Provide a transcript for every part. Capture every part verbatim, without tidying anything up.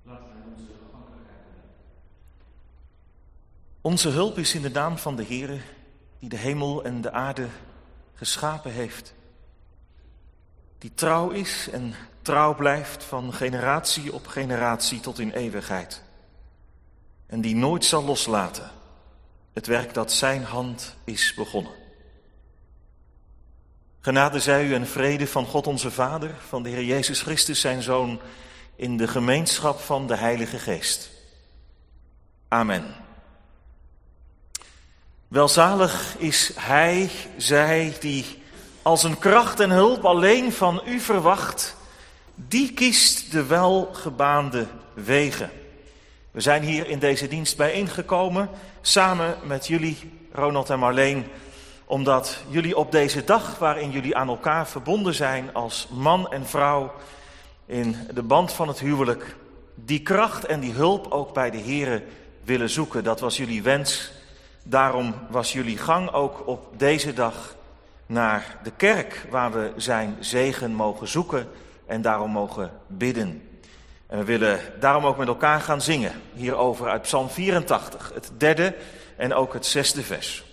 Laten wij onze afhankelijkheid hebben. Onze hulp is in de naam van de Heere, die de hemel en de aarde geschapen heeft. Die trouw is en trouw blijft van generatie op generatie tot in eeuwigheid. En die nooit zal loslaten het werk dat zijn hand is begonnen. Genade zij u en vrede van God onze Vader, van de Heer Jezus Christus zijn Zoon, in de gemeenschap van de Heilige Geest. Amen. Welzalig is hij, zij, die als een kracht en hulp alleen van u verwacht, die kiest de welgebaande wegen. We zijn hier in deze dienst bijeengekomen, samen met jullie, Ronald en Marleen, omdat jullie op deze dag waarin jullie aan elkaar verbonden zijn als man en vrouw in de band van het huwelijk, die kracht en die hulp ook bij de Here willen zoeken. Dat was jullie wens. Daarom was jullie gang ook op deze dag naar de kerk, waar we zijn zegen mogen zoeken en daarom mogen bidden. En we willen daarom ook met elkaar gaan zingen hierover uit Psalm vierentachtig, het derde en ook het zesde vers.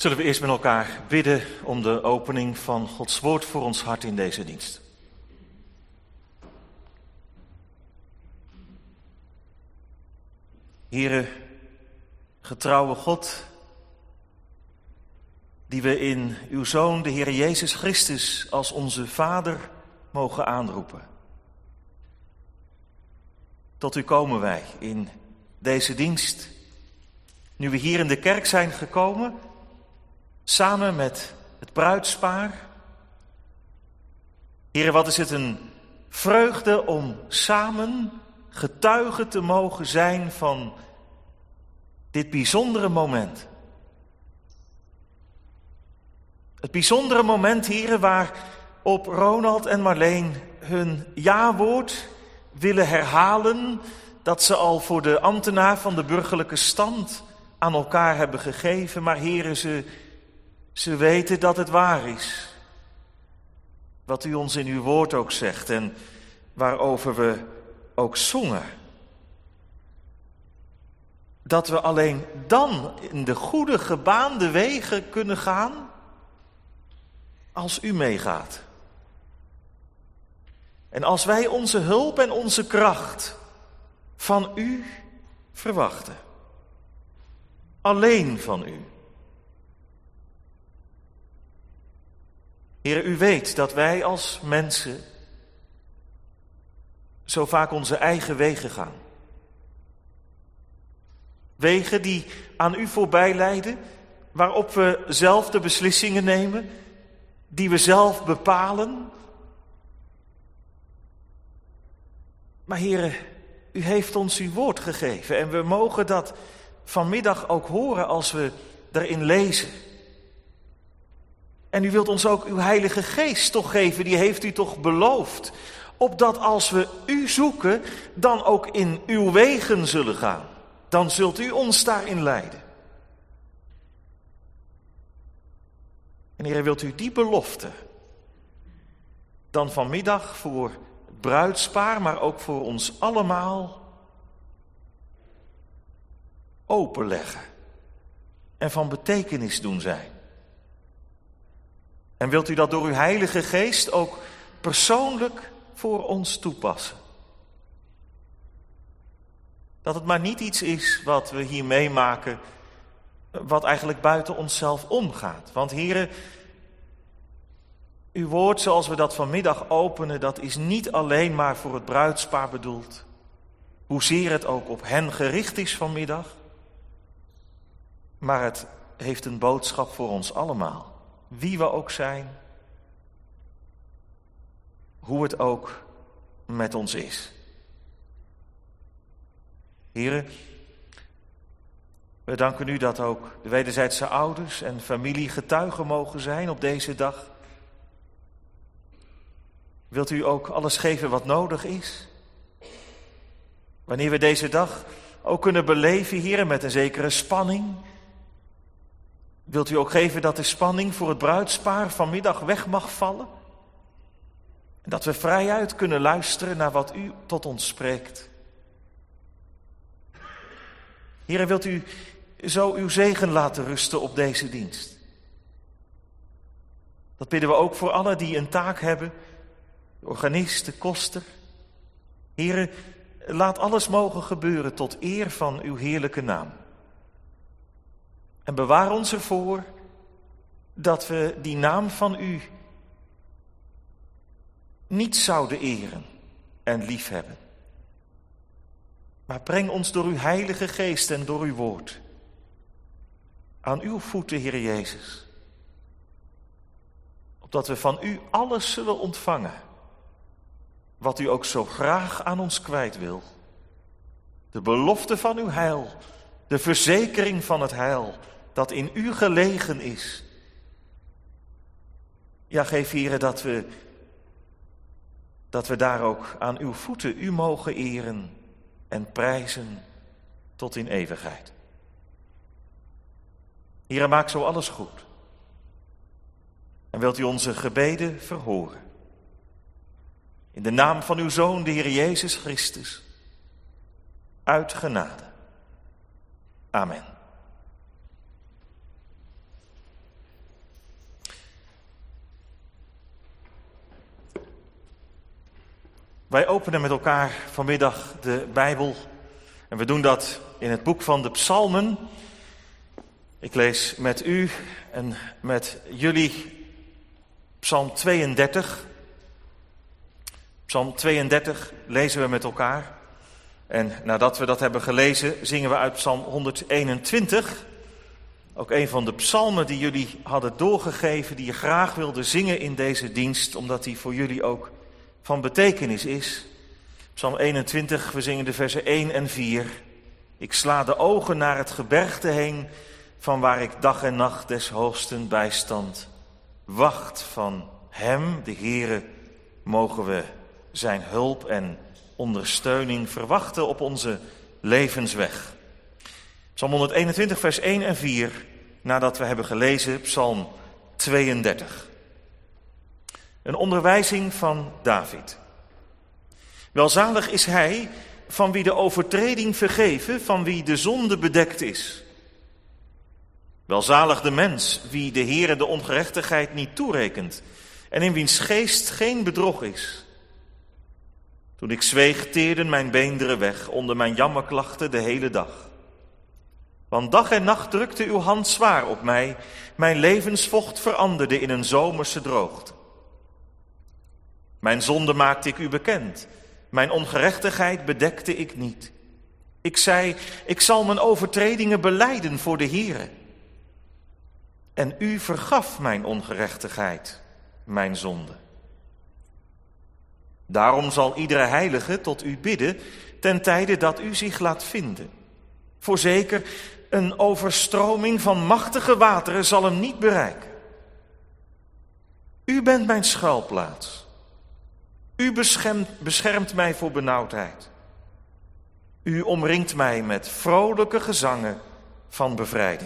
Zullen we eerst met elkaar bidden om de opening van Gods woord voor ons hart in deze dienst. Heere, getrouwe God, die we in uw Zoon, de Heer Jezus Christus, als onze Vader mogen aanroepen. Tot u komen wij in deze dienst. Nu we hier in de kerk zijn gekomen, samen met het bruidspaar. Heere, wat is het een vreugde om samen getuige te mogen zijn van dit bijzondere moment. Het bijzondere moment, heren, waarop Ronald en Marleen hun ja-woord willen herhalen, dat ze al voor de ambtenaar van de burgerlijke stand aan elkaar hebben gegeven. Maar heren, ze, ze weten dat het waar is. Wat u ons in uw woord ook zegt en waarover we ook zongen. Dat we alleen dan in de goede gebaande wegen kunnen gaan als u meegaat. En als wij onze hulp en onze kracht van u verwachten. Alleen van u. Heer, u weet dat wij als mensen zo vaak onze eigen wegen gaan. Wegen die aan u voorbij leiden, waarop we zelf de beslissingen nemen, die we zelf bepalen. Maar Heere, u heeft ons uw woord gegeven en we mogen dat vanmiddag ook horen als we daarin lezen. En u wilt ons ook uw Heilige Geest toch geven, die heeft u toch beloofd, opdat als we u zoeken, dan ook in uw wegen zullen gaan. Dan zult u ons daarin leiden. En Heer, wilt u die belofte dan vanmiddag voor het bruidspaar, maar ook voor ons allemaal openleggen en van betekenis doen zijn. En wilt u dat door uw Heilige Geest ook persoonlijk voor ons toepassen. Dat het maar niet iets is wat we hier meemaken, wat eigenlijk buiten onszelf omgaat. Want Heere, uw woord zoals we dat vanmiddag openen, dat is niet alleen maar voor het bruidspaar bedoeld. Hoezeer het ook op hen gericht is vanmiddag. Maar het heeft een boodschap voor ons allemaal. Wie we ook zijn. Hoe het ook met ons is. Heren, we danken u dat ook de wederzijdse ouders en familie getuigen mogen zijn op deze dag. Wilt u ook alles geven wat nodig is? Wanneer we deze dag ook kunnen beleven, heren, met een zekere spanning. Wilt u ook geven dat de spanning voor het bruidspaar vanmiddag weg mag vallen? En dat we vrijuit kunnen luisteren naar wat u tot ons spreekt. Heere, wilt u zo uw zegen laten rusten op deze dienst? Dat bidden we ook voor allen die een taak hebben, de organist, de koster. Heere, laat alles mogen gebeuren tot eer van uw heerlijke naam. En bewaar ons ervoor dat we die naam van u niet zouden eren en liefhebben. Maar breng ons door uw Heilige Geest en door uw woord aan uw voeten, Heer Jezus. Opdat we van u alles zullen ontvangen wat u ook zo graag aan ons kwijt wil. De belofte van uw heil, de verzekering van het heil dat in u gelegen is. Ja, geef, Heere, dat we, dat we daar ook aan uw voeten u mogen eren en prijzen tot in eeuwigheid. Heere, maak zo alles goed. En wilt u onze gebeden verhoren. In de naam van uw Zoon, de Heer Jezus Christus. Uit genade. Amen. Wij openen met elkaar vanmiddag de Bijbel en we doen dat in het boek van de Psalmen. Ik lees met u en met jullie Psalm tweeëndertig. Psalm tweeëndertig lezen we met elkaar. En nadat we dat hebben gelezen, zingen we uit Psalm honderdeenentwintig. Ook een van de psalmen die jullie hadden doorgegeven, die je graag wilde zingen in deze dienst, omdat die voor jullie ook van betekenis is. Psalm eenentwintig, we zingen de versen één en vier. Ik sla de ogen naar het gebergte heen, van waar ik dag en nacht des hoogsten bijstand. Wacht van hem, de Heere, mogen we zijn hulp en ondersteuning verwachten op onze levensweg. Psalm honderdeenentwintig, vers één en vier, nadat we hebben gelezen Psalm tweeëndertig. Een onderwijzing van David. Welzalig is hij van wie de overtreding vergeven, van wie de zonde bedekt is. Welzalig de mens, wie de Heere de ongerechtigheid niet toerekent en in wiens geest geen bedrog is. Toen ik zweeg, teerden mijn beenderen weg onder mijn jammerklachten de hele dag. Want dag en nacht drukte uw hand zwaar op mij, mijn levensvocht veranderde in een zomerse droogte. Mijn zonde maakte ik u bekend, mijn ongerechtigheid bedekte ik niet. Ik zei, ik zal mijn overtredingen belijden voor de Heere. En u vergaf mijn ongerechtigheid, mijn zonde. Daarom zal iedere heilige tot u bidden, ten tijde dat u zich laat vinden. Voorzeker, een overstroming van machtige wateren zal hem niet bereiken. U bent mijn schuilplaats. U beschermt, beschermt mij voor benauwdheid. U omringt mij met vrolijke gezangen van bevrijding.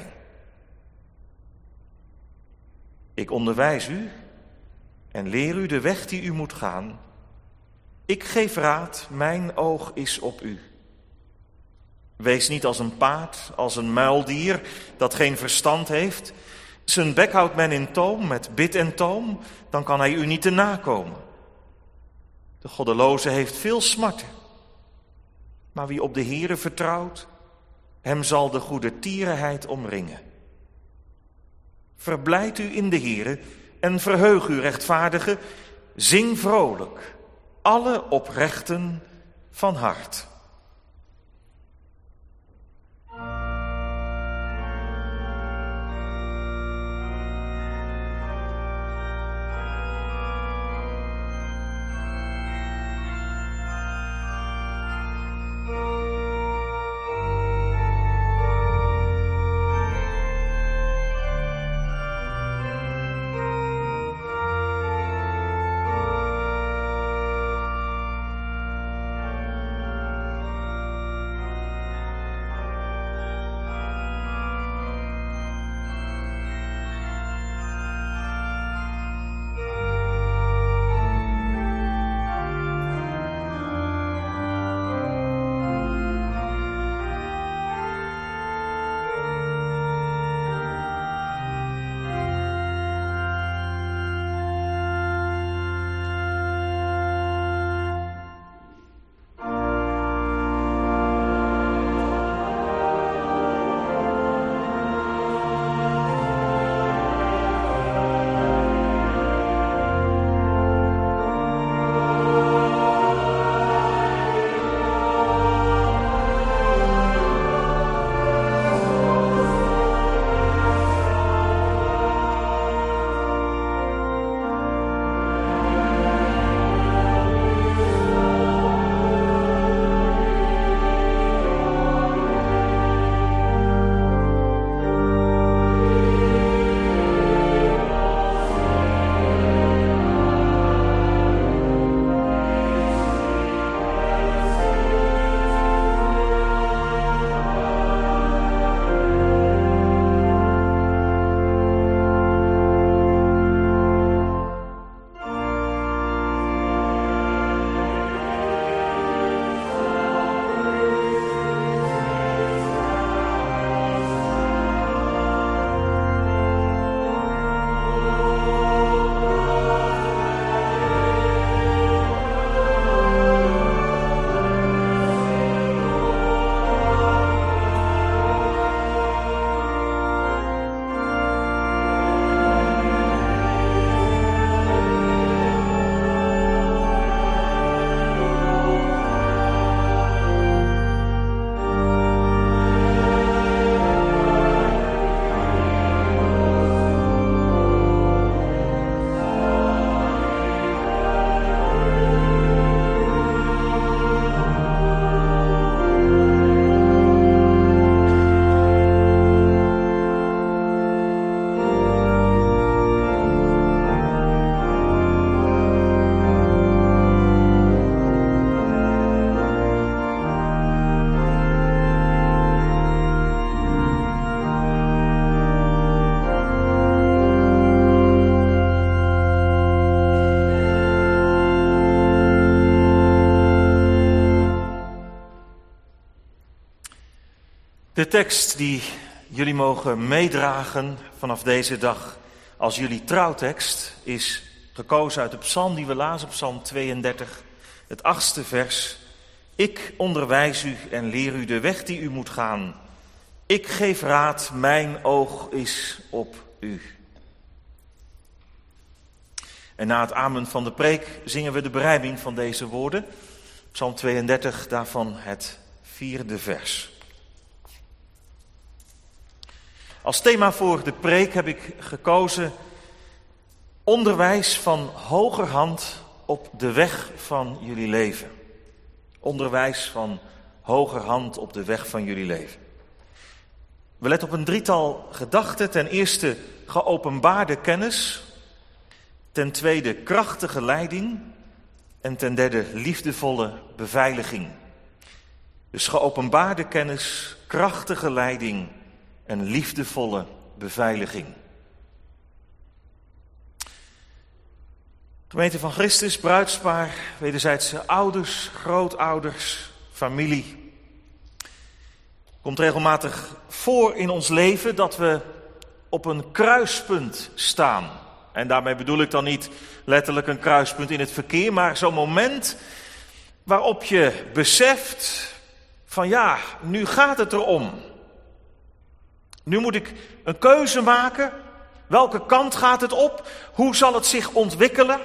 Ik onderwijs u en leer u de weg die u moet gaan. Ik geef raad, mijn oog is op u. Wees niet als een paard, als een muildier dat geen verstand heeft. Zijn bek houdt men in toom met bit en toom, dan kan hij u niet te nakomen. De goddeloze heeft veel smarten, maar wie op de Heere vertrouwt, hem zal de goede tierenheid omringen. Verblijd u in de Heere en verheug u rechtvaardigen, zing vrolijk, alle oprechten van hart. De tekst die jullie mogen meedragen vanaf deze dag als jullie trouwtekst is gekozen uit de psalm die we lazen, psalm tweeëndertig, het achtste vers. Ik onderwijs u en leer u de weg die u moet gaan. Ik geef raad, mijn oog is op u. En na het amen van de preek zingen we de berijming van deze woorden. Psalm tweeëndertig, daarvan het vierde vers. Als thema voor de preek heb ik gekozen onderwijs van hogerhand op de weg van jullie leven. Onderwijs van hogerhand op de weg van jullie leven. We letten op een drietal gedachten. Ten eerste geopenbaarde kennis. Ten tweede krachtige leiding. En ten derde liefdevolle beveiliging. Dus geopenbaarde kennis, krachtige leiding en liefdevolle beveiliging. Gemeente van Christus, bruidspaar, wederzijdse ouders, grootouders, familie. Komt regelmatig voor in ons leven dat we op een kruispunt staan. En daarmee bedoel ik dan niet letterlijk een kruispunt in het verkeer, maar zo'n moment waarop je beseft van ja, nu gaat het erom. Nu moet ik een keuze maken. Welke kant gaat het op? Hoe zal het zich ontwikkelen?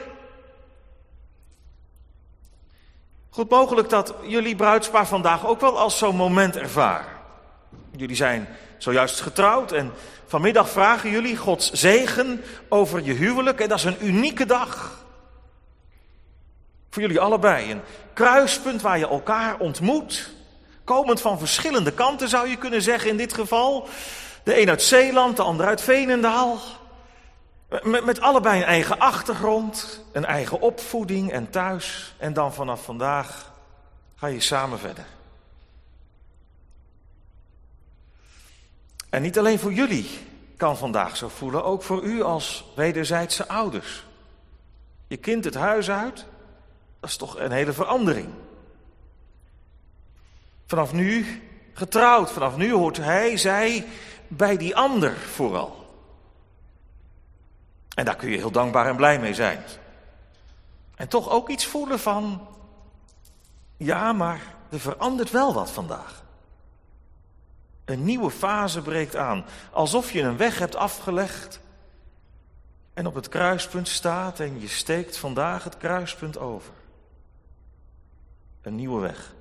Goed mogelijk dat jullie bruidspaar vandaag ook wel als zo'n moment ervaren. Jullie zijn zojuist getrouwd en vanmiddag vragen jullie Gods zegen over je huwelijk. En dat is een unieke dag. Voor jullie allebei. Een kruispunt waar je elkaar ontmoet. Komend van verschillende kanten zou je kunnen zeggen in dit geval. De een uit Zeeland, de ander uit Veenendaal. Met, met allebei een eigen achtergrond, een eigen opvoeding en thuis. En dan vanaf vandaag ga je samen verder. En niet alleen voor jullie kan vandaag zo voelen, ook voor u als wederzijdse ouders. Je kind het huis uit, dat is toch een hele verandering. Vanaf nu getrouwd, vanaf nu hoort hij, zij bij die ander vooral. En daar kun je heel dankbaar en blij mee zijn. En toch ook iets voelen van, ja, maar er verandert wel wat vandaag. Een nieuwe fase breekt aan, alsof je een weg hebt afgelegd en op het kruispunt staat en je steekt vandaag het kruispunt over. Een nieuwe weg.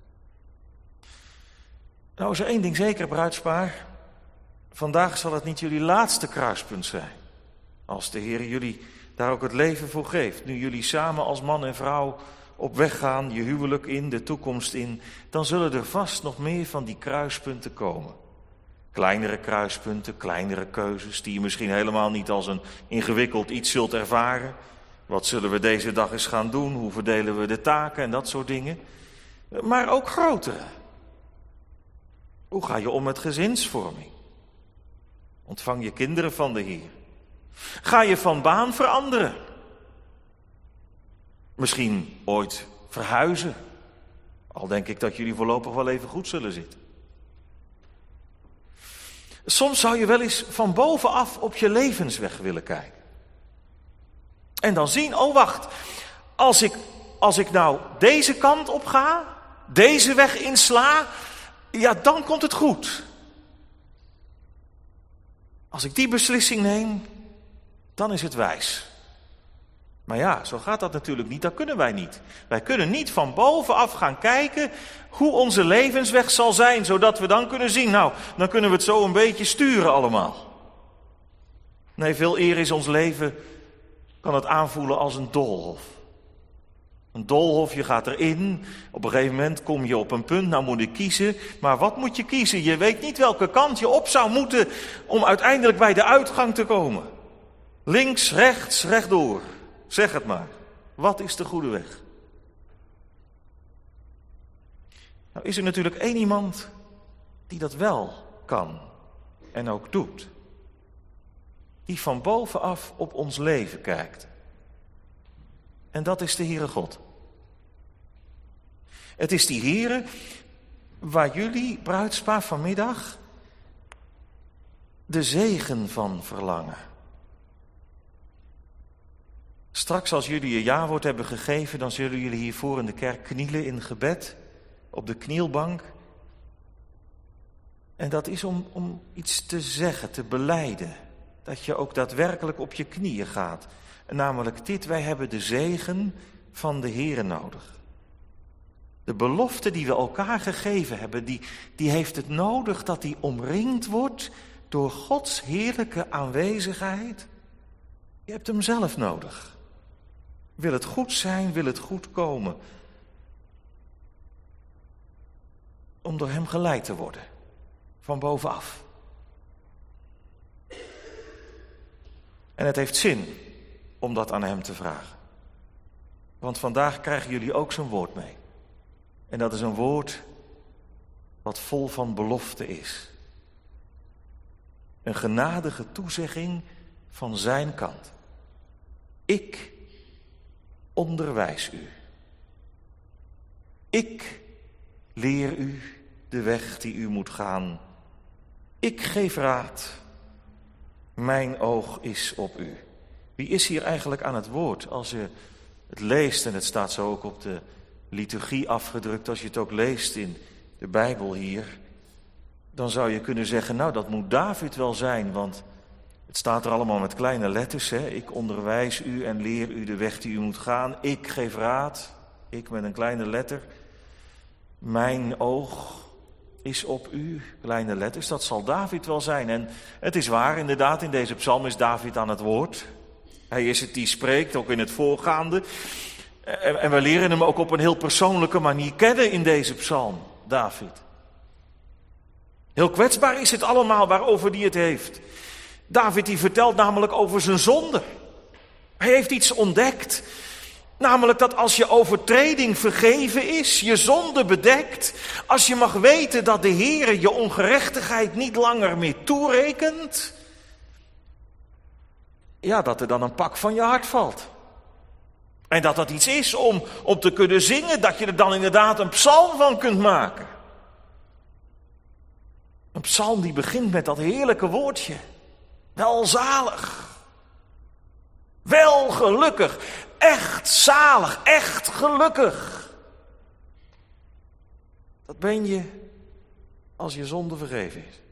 Nou is er één ding zeker, bruidspaar. Vandaag zal het niet jullie laatste kruispunt zijn. Als de Heer jullie daar ook het leven voor geeft. Nu jullie samen als man en vrouw op weg gaan, je huwelijk in, de toekomst in. Dan zullen er vast nog meer van die kruispunten komen. Kleinere kruispunten, kleinere keuzes. Die je misschien helemaal niet als een ingewikkeld iets zult ervaren. Wat zullen we deze dag eens gaan doen? Hoe verdelen we de taken en dat soort dingen. Maar ook grotere. Hoe ga je om met gezinsvorming? Ontvang je kinderen van de Heer? Ga je van baan veranderen? Misschien ooit verhuizen? Al denk ik dat jullie voorlopig wel even goed zullen zitten. Soms zou je wel eens van bovenaf op je levensweg willen kijken. En dan zien, oh wacht, als ik, als ik nou deze kant op ga, deze weg insla, ja, dan komt het goed. Als ik die beslissing neem, dan is het wijs. Maar ja, zo gaat dat natuurlijk niet, dat kunnen wij niet. Wij kunnen niet van bovenaf gaan kijken hoe onze levensweg zal zijn, zodat we dan kunnen zien, nou, dan kunnen we het zo een beetje sturen allemaal. Nee, veel eer is ons leven, kan het aanvoelen als een doolhof. Een doolhof, je gaat erin, op een gegeven moment kom je op een punt, nou moet ik kiezen. Maar wat moet je kiezen? Je weet niet welke kant je op zou moeten om uiteindelijk bij de uitgang te komen. Links, rechts, rechtdoor. Zeg het maar. Wat is de goede weg? Nou is er natuurlijk één iemand die dat wel kan en ook doet. Die van bovenaf op ons leven kijkt. En dat is de Heere God. Het is die Heere waar jullie, bruidspaar, vanmiddag de zegen van verlangen. Straks als jullie een jawoord hebben gegeven, dan zullen jullie hiervoor in de kerk knielen in gebed, op de knielbank. En dat is om, om iets te zeggen, te belijden. Dat je ook daadwerkelijk op je knieën gaat. En namelijk dit, wij hebben de zegen van de Heere nodig. De belofte die we elkaar gegeven hebben, die, die heeft het nodig dat die omringd wordt door Gods heerlijke aanwezigheid. Je hebt hem zelf nodig. Wil het goed zijn, wil het goed komen. Om door hem geleid te worden. Van bovenaf. En het heeft zin om dat aan hem te vragen. Want vandaag krijgen jullie ook zijn woord mee. En dat is een woord wat vol van belofte is. Een genadige toezegging van zijn kant. Ik onderwijs u. Ik leer u de weg die u moet gaan. Ik geef raad. Mijn oog is op u. Wie is hier eigenlijk aan het woord? Als je het leest, en het staat zo ook op de liturgie afgedrukt, als je het ook leest in de Bijbel hier, dan zou je kunnen zeggen, nou dat moet David wel zijn, want het staat er allemaal met kleine letters. Hè? Ik onderwijs u en leer u de weg die u moet gaan. Ik geef raad. Ik met een kleine letter. Mijn oog is op u. Kleine letters, dat zal David wel zijn. En het is waar, inderdaad, in deze psalm is David aan het woord. Hij is het die spreekt, ook in het voorgaande. En we leren hem ook op een heel persoonlijke manier kennen in deze psalm, David. Heel kwetsbaar is het allemaal waarover hij het heeft. David die vertelt namelijk over zijn zonde. Hij heeft iets ontdekt. Namelijk dat als je overtreding vergeven is, je zonde bedekt, als je mag weten dat de Heere je ongerechtigheid niet langer meer toerekent, ja, dat er dan een pak van je hart valt. En dat dat iets is om, om te kunnen zingen, dat je er dan inderdaad een psalm van kunt maken. Een psalm die begint met dat heerlijke woordje. Welzalig. Wel gelukkig. Echt zalig. Echt gelukkig. Dat ben je als je zonde vergeven is.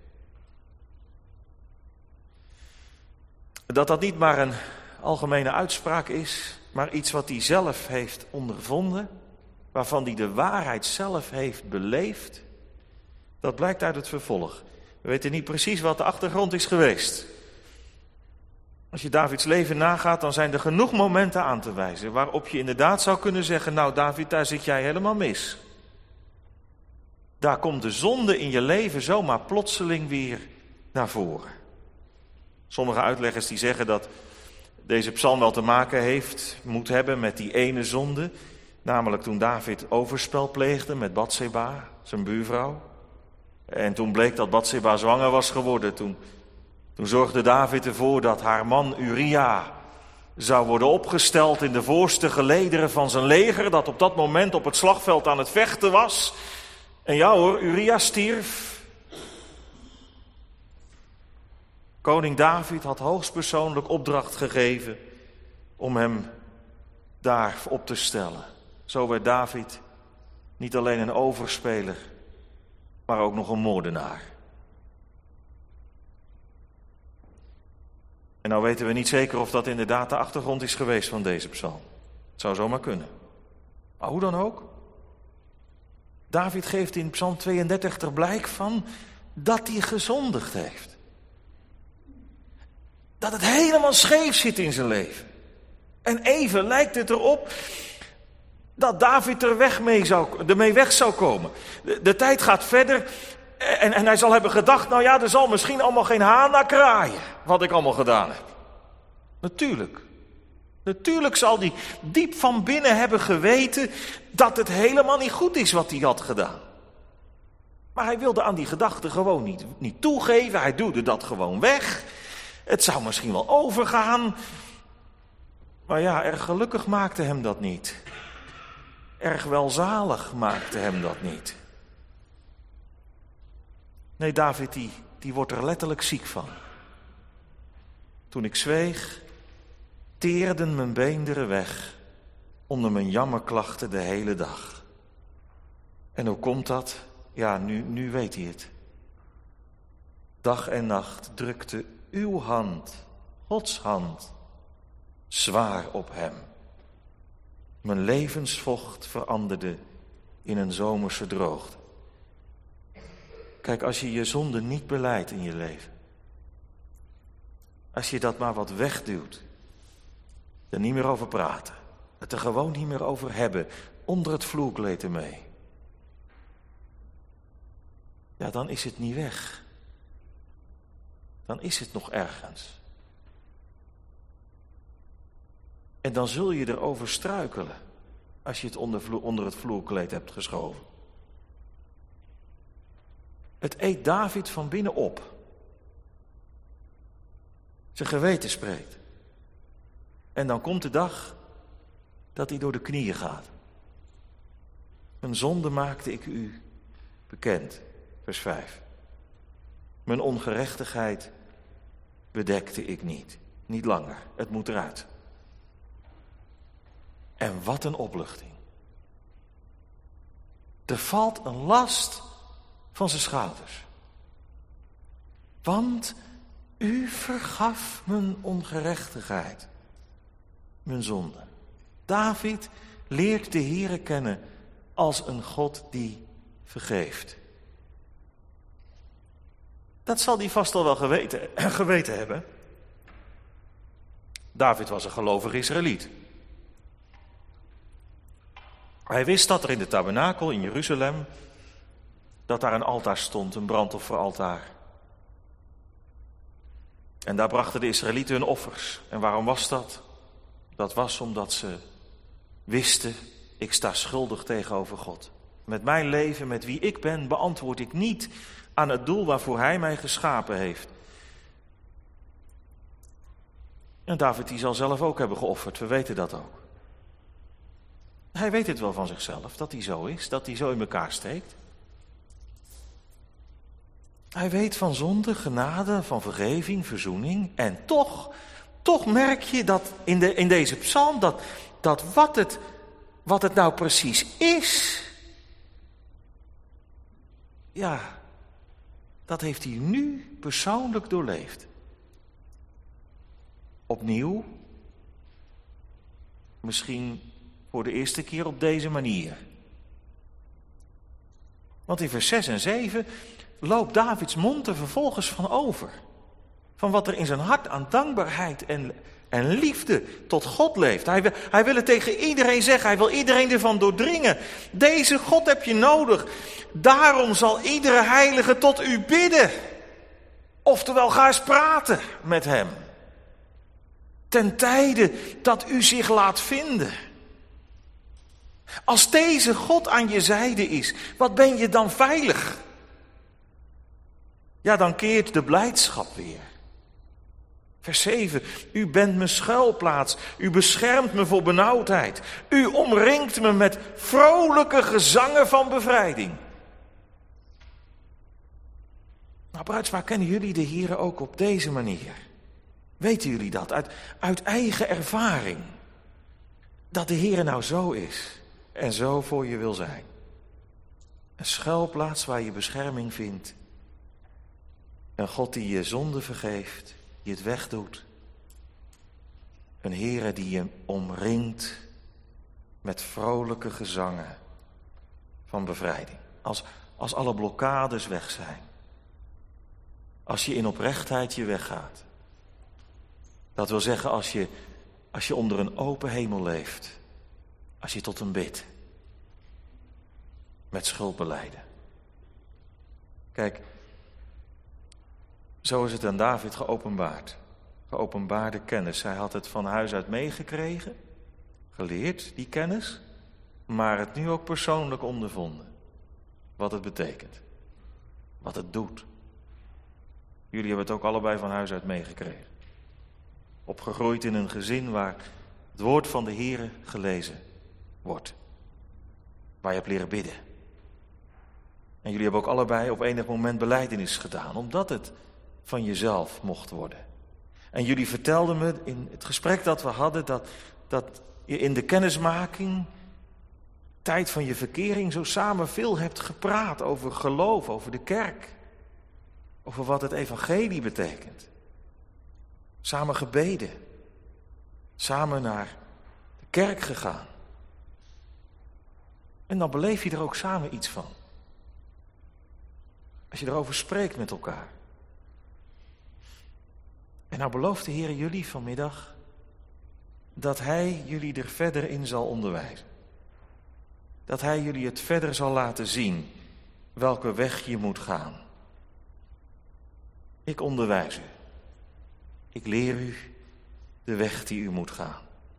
Dat dat niet maar een algemene uitspraak is, maar iets wat hij zelf heeft ondervonden, waarvan hij de waarheid zelf heeft beleefd, dat blijkt uit het vervolg. We weten niet precies wat de achtergrond is geweest. Als je Davids leven nagaat, dan zijn er genoeg momenten aan te wijzen waarop je inderdaad zou kunnen zeggen, nou David, daar zit jij helemaal mis. Daar komt de zonde in je leven zomaar plotseling weer naar voren. Sommige uitleggers die zeggen dat deze psalm wel te maken heeft, moet hebben met die ene zonde, namelijk toen David overspel pleegde met Batseba, zijn buurvrouw. En toen bleek dat Batseba zwanger was geworden. Toen, toen zorgde David ervoor dat haar man Uria zou worden opgesteld in de voorste gelederen van zijn leger, dat op dat moment op het slagveld aan het vechten was. En ja hoor, Uria stierf. Koning David had hoogstpersoonlijk opdracht gegeven om hem daar op te stellen. Zo werd David niet alleen een overspeler, maar ook nog een moordenaar. En nou weten we niet zeker of dat inderdaad de achtergrond is geweest van deze psalm. Het zou zomaar kunnen. Maar hoe dan ook. David geeft in psalm tweeëndertig er blijk van dat hij gezondigd heeft. Dat het helemaal scheef zit in zijn leven. En even lijkt het erop dat David er weg mee zou, ermee weg zou komen. De, de tijd gaat verder en, en hij zal hebben gedacht, nou ja, er zal misschien allemaal geen haan naar kraaien, wat ik allemaal gedaan heb. Natuurlijk. Natuurlijk zal hij diep van binnen hebben geweten dat het helemaal niet goed is wat hij had gedaan. Maar hij wilde aan die gedachte gewoon niet, niet toegeven, hij duwde dat gewoon weg. Het zou misschien wel overgaan. Maar ja, erg gelukkig maakte hem dat niet. Erg welzalig maakte hem dat niet. Nee, David die, die wordt er letterlijk ziek van. Toen ik zweeg, teerden mijn beenderen weg onder mijn jammerklachten de hele dag. En hoe komt dat? Ja, nu, nu weet hij het. Dag en nacht drukte uw hand, Gods hand, zwaar op hem. Mijn levensvocht veranderde in een zomerse droogte. Kijk, als je je zonde niet belijdt in je leven, als je dat maar wat wegduwt, er niet meer over praten, het er gewoon niet meer over hebben, onder het vloerkleed ermee, ja, dan is het niet weg. Dan is het nog ergens. En dan zul je erover struikelen als je het onder, onder het vloerkleed hebt geschoven. Het eet David van binnen op. Zijn geweten spreekt. En dan komt de dag dat hij door de knieën gaat. Mijn zonde maakte ik u bekend. Vers vijf. Mijn ongerechtigheid bedekte ik niet. Niet langer. Het moet eruit. En wat een opluchting. Er valt een last van zijn schouders. Want u vergaf mijn ongerechtigheid. Mijn zonde. David leert de Here kennen als een God die vergeeft. Dat zal hij vast al wel geweten, geweten hebben. David was een gelovig Israëliet. Hij wist dat er in de tabernakel in Jeruzalem, dat daar een altaar stond, een brandofferaltaar. En daar brachten de Israëlieten hun offers. En waarom was dat? Dat was omdat ze wisten, ik sta schuldig tegenover God. Met mijn leven, met wie ik ben, beantwoord ik niet aan het doel waarvoor hij mij geschapen heeft. En David die zal zelf ook hebben geofferd, we weten dat ook. Hij weet het wel van zichzelf, dat hij zo is, dat hij zo in elkaar steekt. Hij weet van zonde, genade, van vergeving, verzoening. En toch, toch merk je dat in, de, in deze psalm, dat, dat wat, het, wat het nou precies is, ja, dat heeft hij nu persoonlijk doorleefd. Opnieuw, misschien voor de eerste keer op deze manier. Want in vers zes en zeven loopt Davids mond er vervolgens van over. Van wat er in zijn hart aan dankbaarheid en, en liefde tot God leeft. Hij wil, hij wil het tegen iedereen zeggen, hij wil iedereen ervan doordringen. Deze God heb je nodig. Daarom zal iedere heilige tot u bidden. Oftewel, ga eens praten met hem. Ten tijde dat u zich laat vinden. Als deze God aan je zijde is, wat ben je dan veilig? Ja, dan keert de blijdschap weer. Vers zeven, u bent mijn schuilplaats, u beschermt me voor benauwdheid. U omringt me met vrolijke gezangen van bevrijding. Nou, bruidspaar, kennen jullie de Here ook op deze manier? Weten jullie dat uit, uit eigen ervaring? Dat de Here nou zo is en zo voor je wil zijn. Een schuilplaats waar je bescherming vindt. Een God die je zonde vergeeft, die het wegdoet. Een Heere die je omringt met vrolijke gezangen van bevrijding. Als, als alle blokkades weg zijn. Als je in oprechtheid je weggaat. Dat wil zeggen als je, als je onder een open hemel leeft. Als je tot hem bidt. Met schuldbelijden. Kijk, zo is het aan David geopenbaard. Geopenbaarde kennis. Hij had het van huis uit meegekregen. Geleerd, die kennis. Maar het nu ook persoonlijk ondervonden. Wat het betekent. Wat het doet. Jullie hebben het ook allebei van huis uit meegekregen. Opgegroeid in een gezin waar het woord van de Here gelezen wordt. Waar je hebt leren bidden. En jullie hebben ook allebei op enig moment belijdenis gedaan, omdat het van jezelf mocht worden. En jullie vertelden me in het gesprek dat we hadden, dat, dat je in de kennismaking, tijd van je verkering, zo samen veel hebt gepraat over geloof, over de kerk. Over wat het evangelie betekent. Samen gebeden. Samen naar de kerk gegaan. En dan beleef je er ook samen iets van. Als je erover spreekt met elkaar. En nou belooft de Heer jullie vanmiddag dat Hij jullie er verder in zal onderwijzen. Dat Hij jullie het verder zal laten zien welke weg je moet gaan. Ik onderwijs u. Ik leer u de weg die u moet gaan.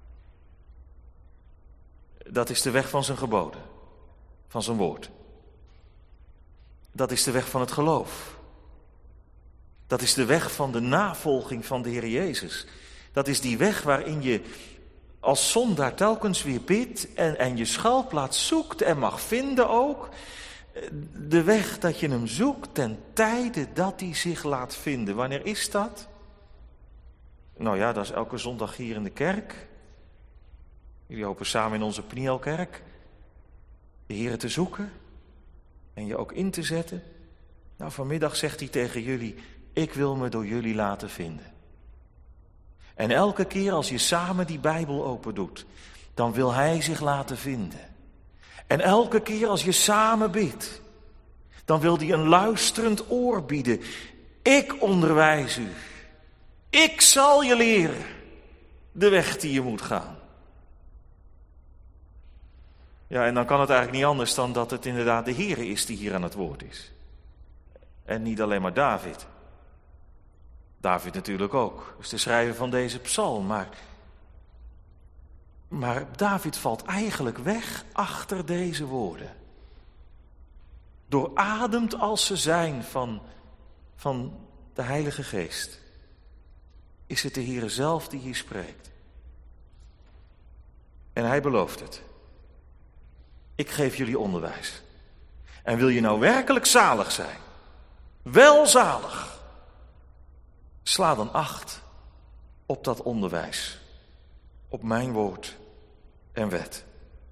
Dat is de weg van zijn geboden, van zijn woord. Dat is de weg van het geloof. Dat is de weg van de navolging van de Heer Jezus. Dat is die weg waarin je als zondaar telkens weer bidt en, en je schuilplaats zoekt en mag vinden ook. De weg dat je hem zoekt ten tijde dat hij zich laat vinden. Wanneer is dat? Nou ja, dat is elke zondag hier in de kerk. Jullie hopen samen in onze Pnielkerk de Heer te zoeken en je ook in te zetten. Nou, vanmiddag zegt hij tegen jullie, ik wil me door jullie laten vinden. En elke keer als je samen die Bijbel open doet, dan wil hij zich laten vinden. En elke keer als je samen bidt, dan wil hij een luisterend oor bieden. Ik onderwijs u. Ik zal je leren de weg die je moet gaan. Ja, en dan kan het eigenlijk niet anders dan dat het inderdaad de Heere is die hier aan het woord is. En niet alleen maar David. David natuurlijk ook, dus de schrijver van deze psalm. Maar, maar David valt eigenlijk weg achter deze woorden. Doorademd als ze zijn van, van de Heilige Geest, is het de Heere zelf die hier spreekt. En hij belooft het. Ik geef jullie onderwijs. En wil je nou werkelijk zalig zijn, welzalig, sla dan acht op dat onderwijs, op mijn woord en wet.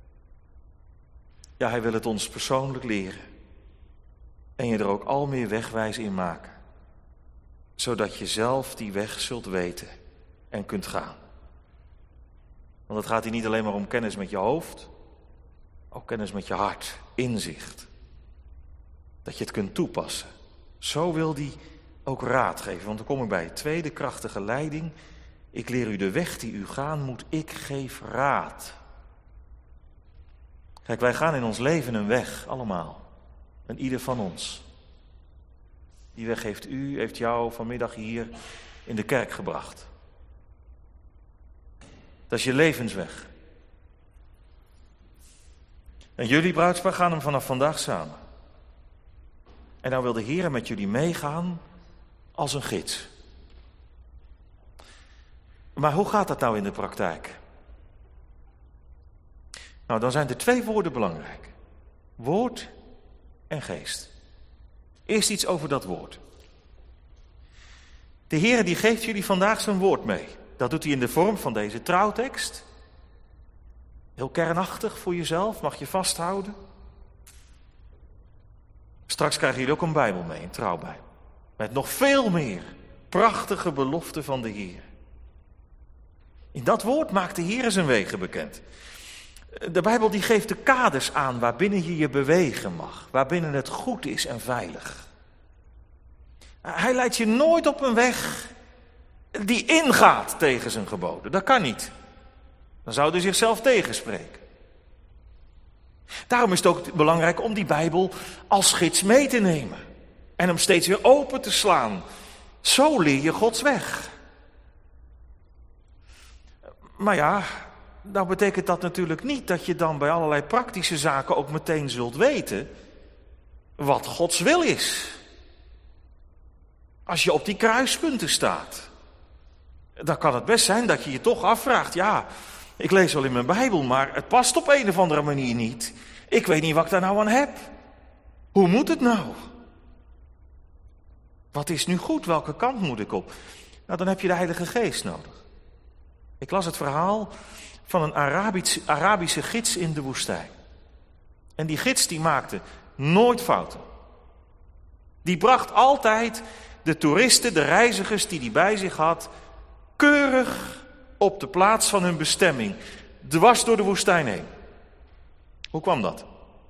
Ja, hij wil het ons persoonlijk leren en je er ook al meer wegwijs in maken, zodat je zelf die weg zult weten en kunt gaan. Want het gaat hier niet alleen maar om kennis met je hoofd, ook kennis met je hart, inzicht. Dat je het kunt toepassen. Zo wil hij ook raad geven. Want dan kom ik bij het tweede krachtige leiding. Ik leer u de weg die u gaan moet, ik geef raad. Kijk, wij gaan in ons leven een weg, allemaal. En ieder van ons. Die weg heeft u, heeft jou vanmiddag hier in de kerk gebracht. Dat is je levensweg. En jullie, bruidspaar, gaan hem vanaf vandaag samen. En nou wil de Heer met jullie meegaan als een gids. Maar hoe gaat dat nou in de praktijk? Nou, dan zijn er twee woorden belangrijk. Woord en geest. Eerst iets over dat woord. De Heer die geeft jullie vandaag zijn woord mee. Dat doet hij in de vorm van deze trouwtekst. Heel kernachtig voor jezelf, mag je vasthouden. Straks krijgen jullie ook een Bijbel mee, een trouwbijbel. Met nog veel meer prachtige beloften van de Heer. In dat woord maakt de Heer zijn wegen bekend. De Bijbel die geeft de kaders aan waarbinnen je je bewegen mag. Waarbinnen het goed is en veilig. Hij leidt je nooit op een weg die ingaat tegen zijn geboden. Dat kan niet. Dan zou hij zichzelf tegenspreken. Daarom is het ook belangrijk om die Bijbel als gids mee te nemen. En hem steeds weer open te slaan. Zo leer je Gods weg. Maar ja, nou betekent dat natuurlijk niet dat je dan bij allerlei praktische zaken ook meteen zult weten wat Gods wil is. Als je op die kruispunten staat, dan kan het best zijn dat je je toch afvraagt, ja, ik lees wel in mijn Bijbel, maar het past op een of andere manier niet. Ik weet niet wat ik daar nou aan heb. Hoe moet het nou? Wat is nu goed? Welke kant moet ik op? Nou, dan heb je de Heilige Geest nodig. Ik las het verhaal van een Arabische, Arabische gids in de woestijn. En die gids die maakte nooit fouten. Die bracht altijd de toeristen, de reizigers die hij bij zich had, keurig op de plaats van hun bestemming, dwars door de woestijn heen. Hoe kwam dat?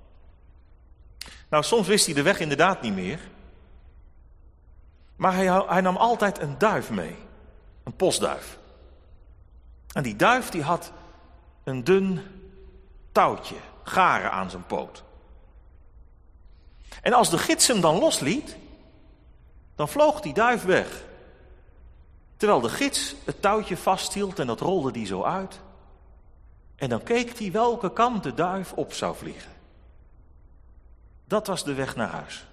Nou, soms wist hij de weg inderdaad niet meer. Maar hij, hij nam altijd een duif mee. Een postduif. En die duif die had een dun touwtje, garen aan zijn poot. En als de gids hem dan losliet, dan vloog die duif weg. Terwijl de gids het touwtje vasthield en dat rolde die zo uit. En dan keek hij welke kant de duif op zou vliegen. Dat was de weg naar huis.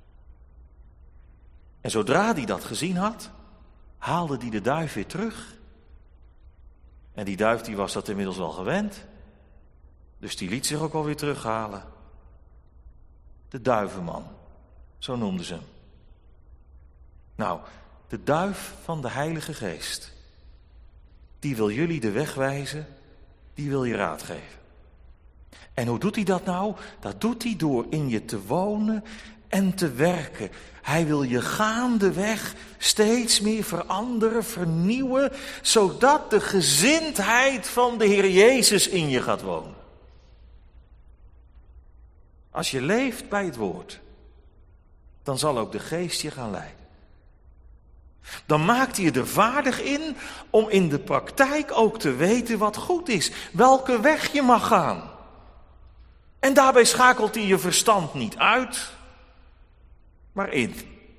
En zodra hij dat gezien had, haalde hij de duif weer terug. En die duif die was dat inmiddels wel gewend. Dus die liet zich ook alweer terughalen. De duivenman, zo noemden ze hem. Nou, de duif van de Heilige Geest. Die wil jullie de weg wijzen, die wil je raad geven. En hoe doet hij dat nou? Dat doet hij door in je te wonen en te werken. Hij wil je gaandeweg steeds meer veranderen, vernieuwen, zodat de gezindheid van de Heer Jezus in je gaat wonen. Als je leeft bij het woord, dan zal ook de Geest je gaan leiden. Dan maakt hij je er vaardig in om in de praktijk ook te weten wat goed is, welke weg je mag gaan. En daarbij schakelt hij je verstand niet uit, maar in.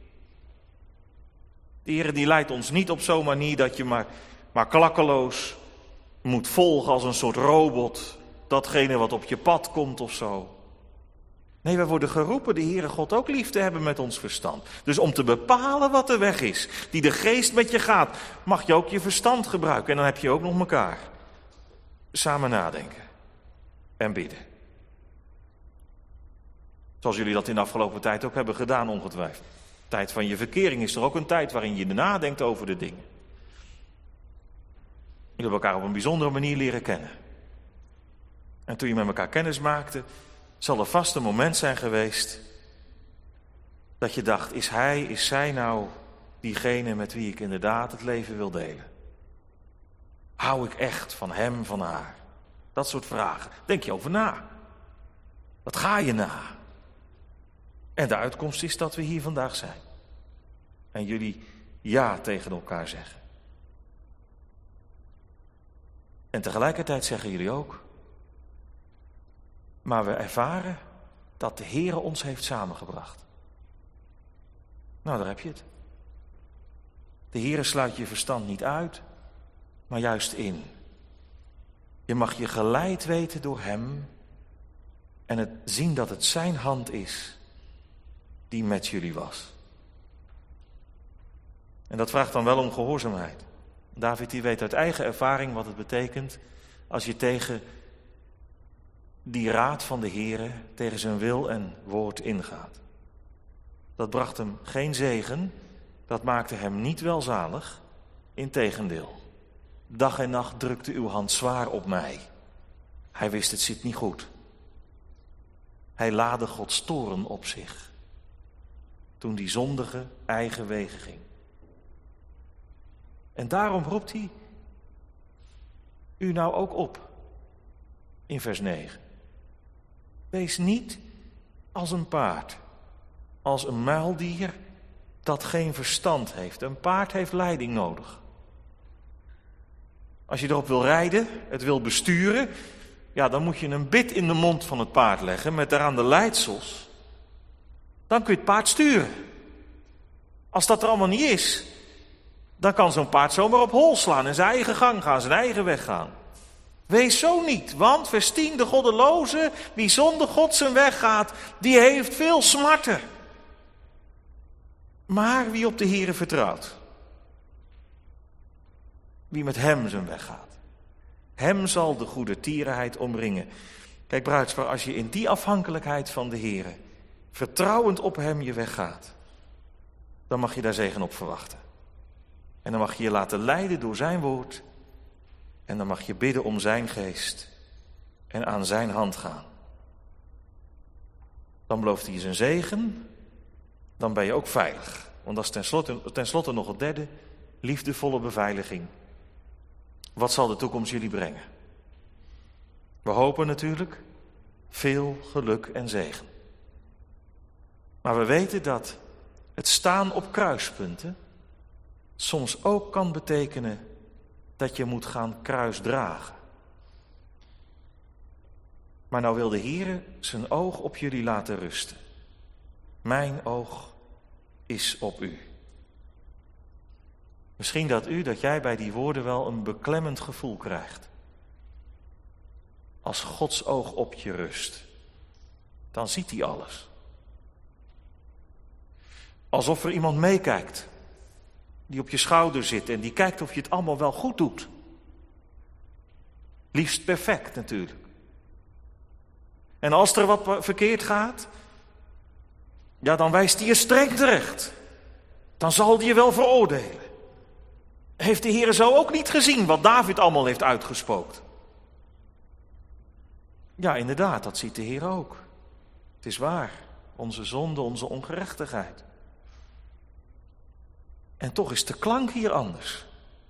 De Heer die leidt ons niet op zo'n manier dat je maar, maar klakkeloos moet volgen als een soort robot, datgene wat op je pad komt of zo. Nee, wij worden geroepen de Heere God ook lief te hebben met ons verstand. Dus om te bepalen wat de weg is, die de Geest met je gaat, mag je ook je verstand gebruiken. En dan heb je ook nog elkaar. Samen nadenken en bidden. Zoals jullie dat in de afgelopen tijd ook hebben gedaan, ongetwijfeld. De tijd van je verkering is er ook een tijd waarin je nadenkt over de dingen. Jullie hebben elkaar op een bijzondere manier leren kennen. En toen je met elkaar kennis maakte, zal er vast een moment zijn geweest dat je dacht, is hij, is zij nou diegene met wie ik inderdaad het leven wil delen? Hou ik echt van hem, van haar? Dat soort vragen. Denk je over na. Wat ga je na? En de uitkomst is dat we hier vandaag zijn. En jullie ja tegen elkaar zeggen. En tegelijkertijd zeggen jullie ook, maar we ervaren dat de Heere ons heeft samengebracht. Nou, daar heb je het. De Heere sluit je verstand niet uit, maar juist in. Je mag je geleid weten door hem en het zien dat het zijn hand is die met jullie was. En dat vraagt dan wel om gehoorzaamheid. David die weet uit eigen ervaring wat het betekent als je tegen die raad van de Heere, tegen zijn wil en woord ingaat. Dat bracht hem geen zegen, dat maakte hem niet welzalig, integendeel. Dag en nacht drukte uw hand zwaar op mij. Hij wist het zit niet goed. Hij laadde Gods toorn op zich, toen die zondige eigen wegen ging. En daarom roept hij u nou ook op, in vers negen. Wees niet als een paard, als een muildier dat geen verstand heeft. Een paard heeft leiding nodig. Als je erop wil rijden, het wil besturen, ja, dan moet je een bit in de mond van het paard leggen met daaraan de leidsels. Dan kun je het paard sturen. Als dat er allemaal niet is, dan kan zo'n paard zomaar op hol slaan en zijn eigen gang gaan, zijn eigen weg gaan. Wees zo niet, want vers tien, de goddeloze, wie zonder God zijn weg gaat, die heeft veel smarten. Maar wie op de Heere vertrouwt, wie met hem zijn weg gaat, hem zal de goede tierenheid omringen. Kijk bruidspaar, als je in die afhankelijkheid van de Heere vertrouwend op hem je weggaat, dan mag je daar zegen op verwachten. En dan mag je je laten leiden door zijn woord. En dan mag je bidden om zijn geest en aan zijn hand gaan. Dan belooft hij je zijn zegen, dan ben je ook veilig. Want dat is tenslotte, tenslotte nog het derde, liefdevolle beveiliging. Wat zal de toekomst jullie brengen? We hopen natuurlijk veel geluk en zegen. Maar we weten dat het staan op kruispunten soms ook kan betekenen dat je moet gaan kruisdragen. Maar nou wil de Heer zijn oog op jullie laten rusten. Mijn oog is op u. Misschien dat u, dat jij bij die woorden wel een beklemmend gevoel krijgt. Als Gods oog op je rust, dan ziet hij alles. Alsof er iemand meekijkt, die op je schouder zit en die kijkt of je het allemaal wel goed doet. Liefst perfect natuurlijk. En als er wat verkeerd gaat, ja, dan wijst hij je streng terecht. Dan zal hij je wel veroordelen. Heeft de Heer zo ook niet gezien wat David allemaal heeft uitgespookt? Ja, inderdaad, dat ziet de Heer ook. Het is waar, onze zonde, onze ongerechtigheid. En toch is de klank hier anders.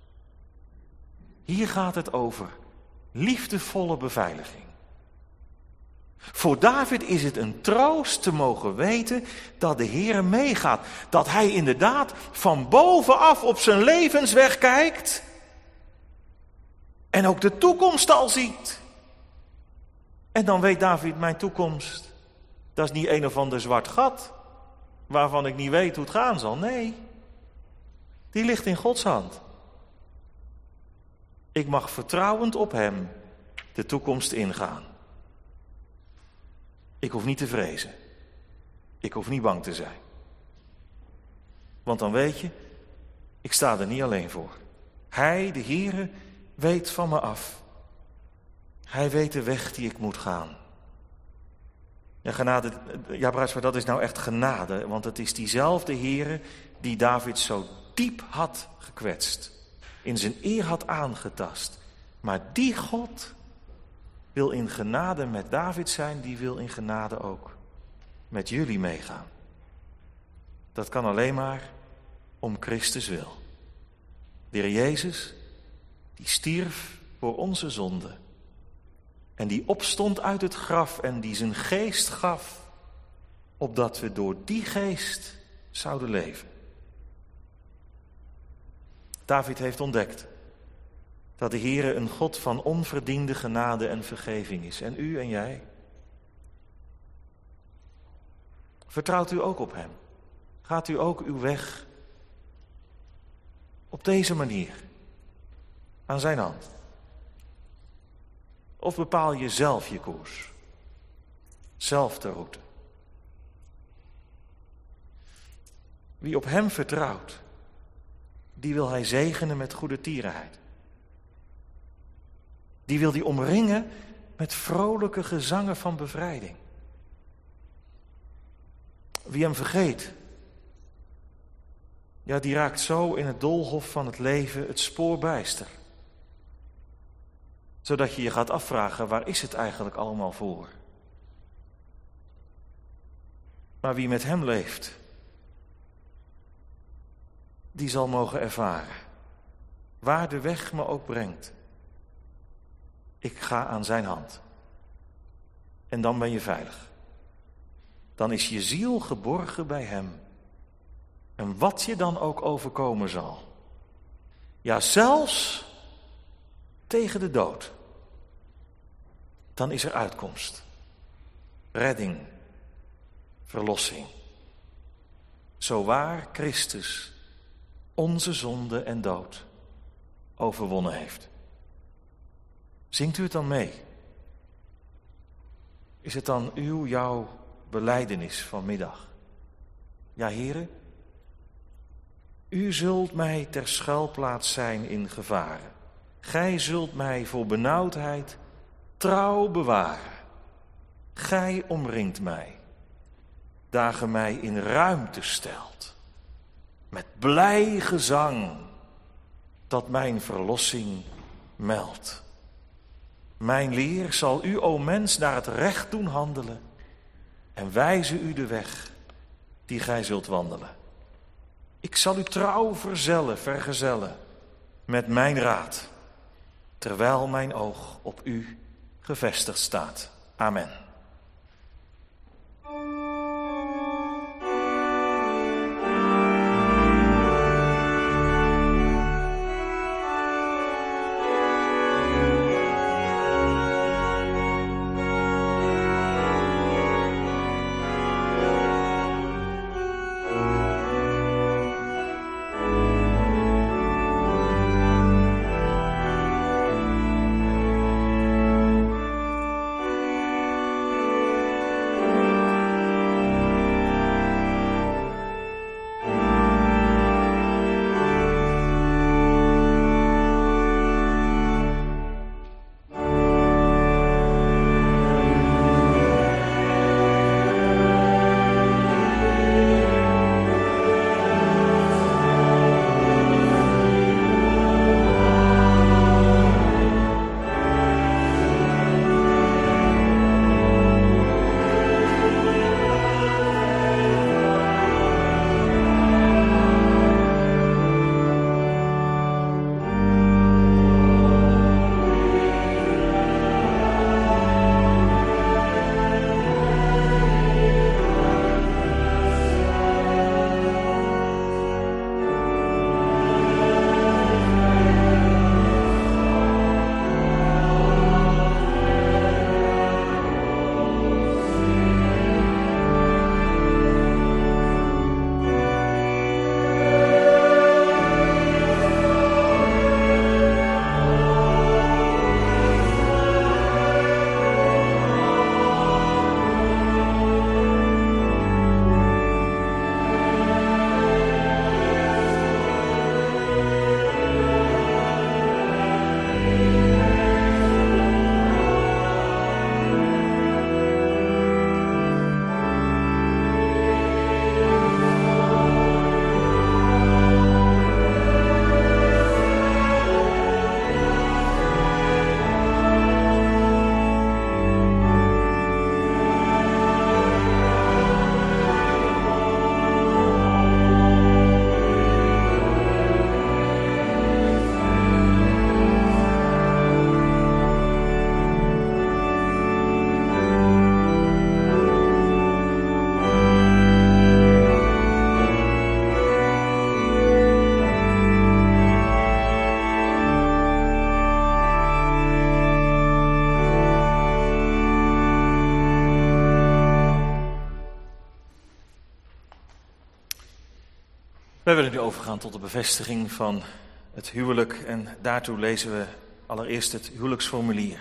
Hier gaat het over liefdevolle beveiliging. Voor David is het een troost te mogen weten dat de Heer meegaat. Dat hij inderdaad van bovenaf op zijn levensweg kijkt. En ook de toekomst al ziet. En dan weet David, mijn toekomst, dat is niet een of ander zwart gat, waarvan ik niet weet hoe het gaan zal. Nee, die ligt in Gods hand. Ik mag vertrouwend op hem de toekomst ingaan. Ik hoef niet te vrezen. Ik hoef niet bang te zijn. Want dan weet je, ik sta er niet alleen voor. Hij, de Heere, weet van me af. Hij weet de weg die ik moet gaan. Ja, genade, ja, Bruidspaar, dat is nou echt genade. Want het is diezelfde Heere die David zo diep had gekwetst. In zijn eer had aangetast. Maar die God wil in genade met David zijn, die wil in genade ook met jullie meegaan. Dat kan alleen maar om Christus wil. De Heer Jezus, die stierf voor onze zonde. En die opstond uit het graf en die zijn geest gaf, opdat we door die geest zouden leven. David heeft ontdekt dat de Heere een God van onverdiende genade en vergeving is. En u en jij? Vertrouwt u ook op hem? Gaat u ook uw weg op deze manier aan zijn hand? Of bepaal je zelf je koers? Zelf de route? Wie op hem vertrouwt, die wil hij zegenen met goede tierenheid. Die wil die omringen met vrolijke gezangen van bevrijding. Wie hem vergeet, ja, die raakt zo in het doolhof van het leven het spoor bijster. Zodat je je gaat afvragen, waar is het eigenlijk allemaal voor? Maar wie met hem leeft, die zal mogen ervaren, waar de weg me ook brengt. Ik ga aan zijn hand. En dan ben je veilig. Dan is je ziel geborgen bij hem. En wat je dan ook overkomen zal. Ja, zelfs tegen de dood. Dan is er uitkomst. Redding. Verlossing. Zo waar Christus onze zonde en dood overwonnen heeft. Zingt u het dan mee? Is het dan uw, jouw belijdenis vanmiddag? Ja, Heere, u zult mij ter schuilplaats zijn in gevaren. Gij zult mij voor daar ge mij in ruimte stelt, met blij gezang, dat mijn verlossing meldt. Mijn leer zal u, o mens, naar het recht doen handelen en wijzen u de weg die gij zult wandelen. Ik zal u trouw verzellen, vergezellen met mijn raad, terwijl mijn oog op u gevestigd staat. Amen. Wij willen nu overgaan tot de bevestiging van het huwelijk en daartoe lezen we allereerst het huwelijksformulier.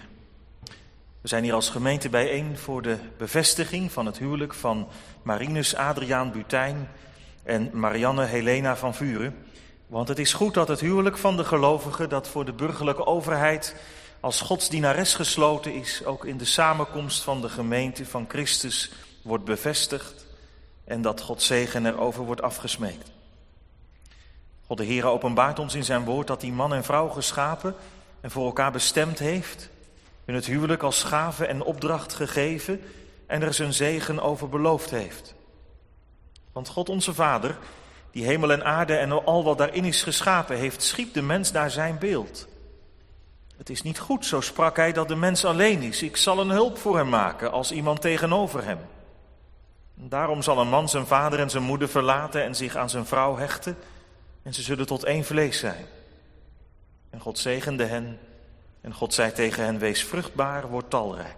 We zijn hier als gemeente bijeen voor de bevestiging van het huwelijk van Marinus Adriaan Butijn en Marianne Helena van Vuren. Want het is goed dat het huwelijk van de gelovigen dat voor de burgerlijke overheid als godsdienares gesloten is, ook in de samenkomst van de gemeente van Christus wordt bevestigd en dat Gods zegen erover wordt afgesmeekt. God de Heere openbaart ons in zijn woord dat hij man en vrouw geschapen en voor elkaar bestemd heeft, hun het huwelijk als gave en opdracht gegeven en er zijn zegen over beloofd heeft. Want God onze Vader, die hemel en aarde en al wat daarin is geschapen heeft, schiep de mens naar zijn beeld. Het is niet goed, zo sprak hij, dat de mens alleen is. Ik zal een hulp voor hem maken als iemand tegenover hem. Daarom zal een man zijn vader en zijn moeder verlaten en zich aan zijn vrouw hechten en ze zullen tot één vlees zijn. En God zegende hen en God zei tegen hen, wees vruchtbaar, word talrijk.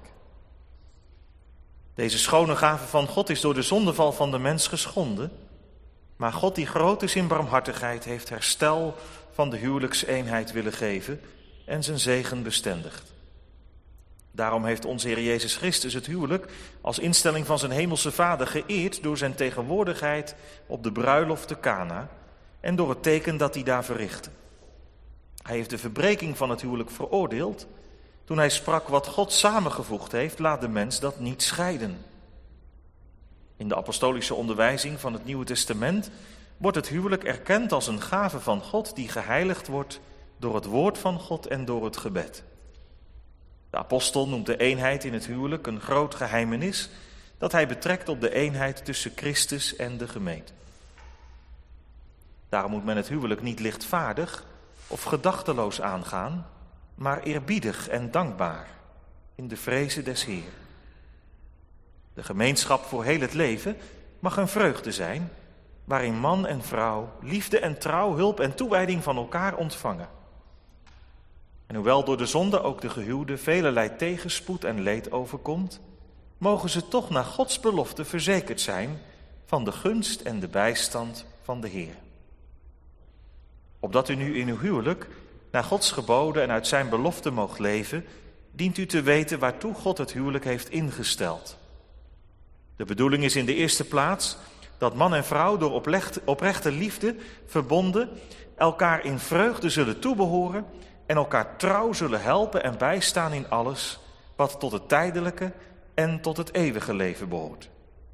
Deze schone gave van God is door de zondeval van de mens geschonden, maar God die groot is in barmhartigheid heeft herstel van de huwelijkseenheid willen geven en zijn zegen bestendigt. Daarom heeft onze Heer Jezus Christus het huwelijk als instelling van zijn hemelse Vader geëerd door zijn tegenwoordigheid op de bruiloft te Kana en door het teken dat hij daar verrichtte. Hij heeft de verbreking van het huwelijk veroordeeld toen hij sprak, wat God samengevoegd heeft, laat de mens dat niet scheiden. In de apostolische onderwijzing van het Nieuwe Testament wordt het huwelijk erkend als een gave van God die geheiligd wordt door het woord van God en door het gebed. De apostel noemt de eenheid in het huwelijk een groot geheimenis dat hij betrekt op de eenheid tussen Christus en de gemeente. Daarom moet men het huwelijk niet lichtvaardig of gedachteloos aangaan, maar eerbiedig en dankbaar in de vreze des Heeren. De gemeenschap voor heel het leven mag een vreugde zijn, waarin man en vrouw liefde en trouw, hulp en toewijding van elkaar ontvangen. En hoewel door de zonde ook de gehuwde velerlei tegenspoed en leed overkomt, mogen ze toch naar Gods belofte verzekerd zijn van de gunst en de bijstand van de Heer. Opdat u nu in uw huwelijk naar Gods geboden en uit zijn belofte moogt leven, dient u te weten waartoe God het huwelijk heeft ingesteld. De bedoeling is in de eerste plaats dat man en vrouw door oprechte liefde verbonden elkaar in vreugde zullen toebehoren en elkaar trouw zullen helpen en bijstaan in alles wat tot het tijdelijke en tot het eeuwige leven behoort.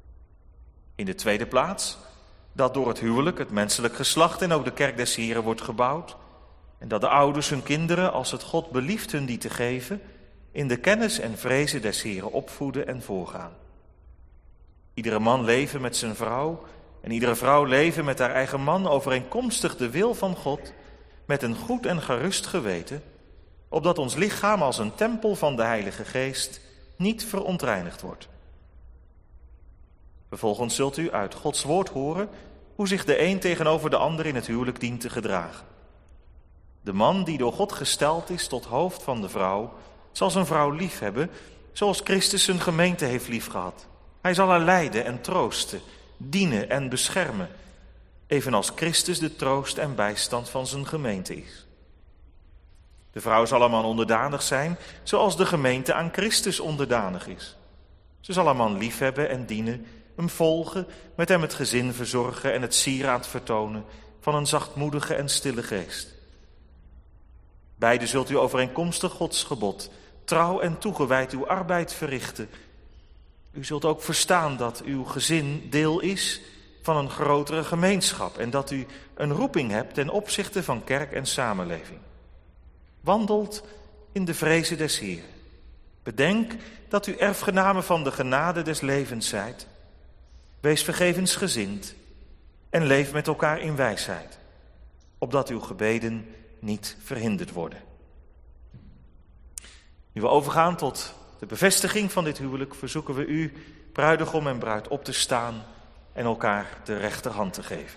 In de tweede plaats dat door het huwelijk het menselijk geslacht en ook de kerk des Heren wordt gebouwd en dat de ouders hun kinderen, als het God belieft hun die te geven, in de kennis en vreze des Heren opvoeden en voorgaan. Iedere man leven met zijn vrouw en iedere vrouw leven met haar eigen man overeenkomstig de wil van God, met een goed en gerust geweten, opdat ons lichaam als een tempel van de Heilige Geest niet verontreinigd wordt. Vervolgens zult u uit Gods woord horen hoe zich de een tegenover de ander in het huwelijk dient te gedragen. De man die door God gesteld is tot hoofd van de vrouw, zal zijn vrouw lief hebben, zoals Christus zijn gemeente heeft liefgehad. Hij zal haar leiden en troosten, dienen en beschermen, evenals Christus de troost en bijstand van zijn gemeente is. De vrouw zal haar man onderdanig zijn, zoals de gemeente aan Christus onderdanig is. Ze zal haar man liefhebben en dienen, hem volgen, met hem het gezin verzorgen en het sieraad vertonen van een zachtmoedige en stille geest. Beide zult u overeenkomstig Gods gebod trouw en toegewijd uw arbeid verrichten. U zult ook verstaan dat uw gezin deel is van een grotere gemeenschap en dat u een roeping hebt ten opzichte van kerk en samenleving. Wandelt in de vreze des Heeren. Bedenk dat u erfgenamen van de genade des levens zijt. Wees vergevensgezind en leef met elkaar in wijsheid, opdat uw gebeden niet verhinderd worden. Nu we overgaan tot de bevestiging van dit huwelijk, verzoeken we u, bruidegom en bruid, op te staan en elkaar de rechterhand te geven.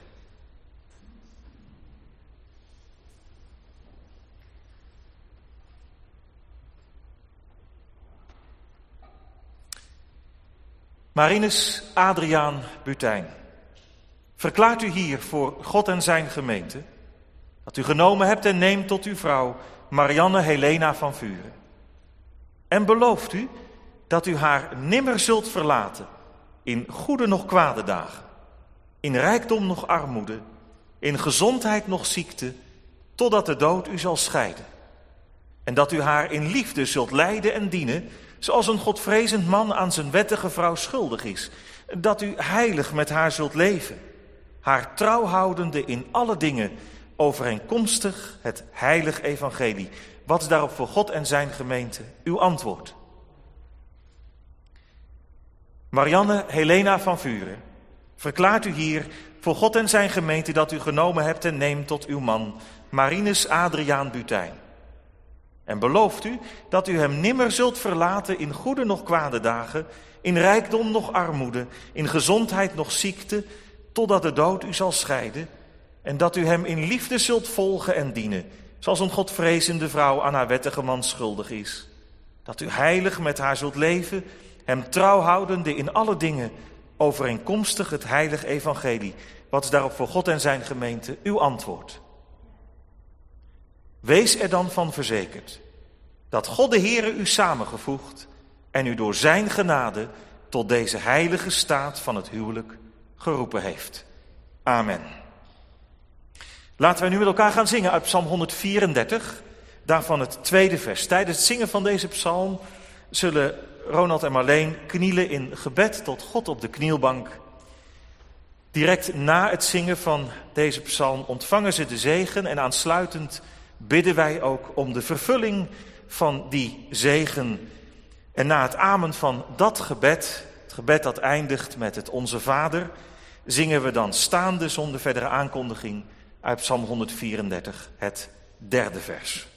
Marinus Adriaan Butijn, verklaart u hier voor God en zijn gemeente dat u genomen hebt en neemt tot uw vrouw Marianne Helena van Vuren. En belooft u dat u haar nimmer zult verlaten in goede nog kwade dagen, in rijkdom nog armoede, in gezondheid nog ziekte, totdat de dood u zal scheiden. En dat u haar in liefde zult leiden en dienen, zoals een godvrezend man aan zijn wettige vrouw schuldig is. Dat u heilig met haar zult leven, haar trouw houdende in alle dingen, overeenkomstig het heilig evangelie. Wat is daarop voor God en zijn gemeente uw antwoord? Marianne Helena van Vuren, verklaart u hier voor God en zijn gemeente dat u genomen hebt en neemt tot uw man Marinus Adriaan Butijn. En belooft u dat u hem nimmer zult verlaten in goede nog kwade dagen, in rijkdom nog armoede, in gezondheid nog ziekte, totdat de dood u zal scheiden. En dat u hem in liefde zult volgen en dienen, zoals een godvrezende vrouw aan haar wettige man schuldig is. Dat u heilig met haar zult leven, hem trouw houdende in alle dingen, overeenkomstig het heilig evangelie. Wat is daarop voor God en zijn gemeente uw antwoord? Wees er dan van verzekerd dat God de Heere u samengevoegd en u door zijn genade tot deze heilige staat van het huwelijk geroepen heeft. Amen. Laten wij nu met elkaar gaan zingen uit Psalm honderdvierendertig, daarvan het tweede vers. Tijdens het zingen van deze psalm zullen Ronald en Marleen knielen in gebed tot God op de knielbank. Direct na het zingen van deze psalm ontvangen ze de zegen en aansluitend bidden wij ook om de vervulling van die zegen. En na het amen van dat gebed, het gebed dat eindigt met het Onze Vader, zingen we dan staande zonder verdere aankondiging uit psalm honderdvierendertig, het derde vers.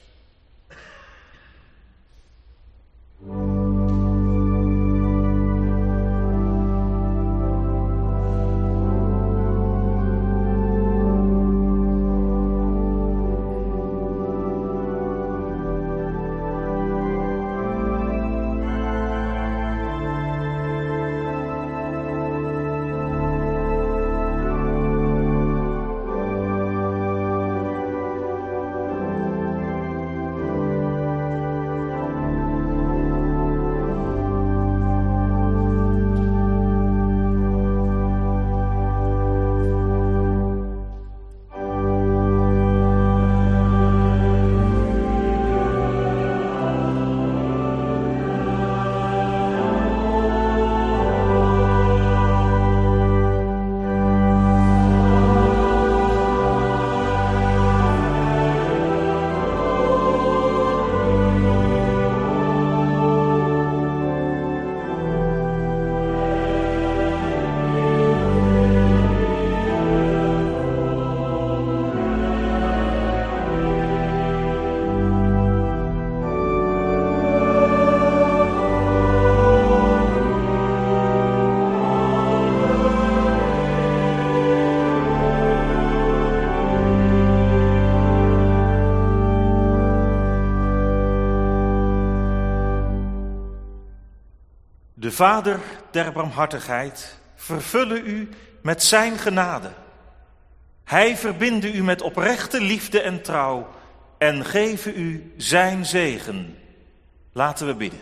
De Vader der barmhartigheid vervulle u met zijn genade. Hij verbinde u met oprechte liefde en trouw en geven u zijn zegen. Laten we bidden.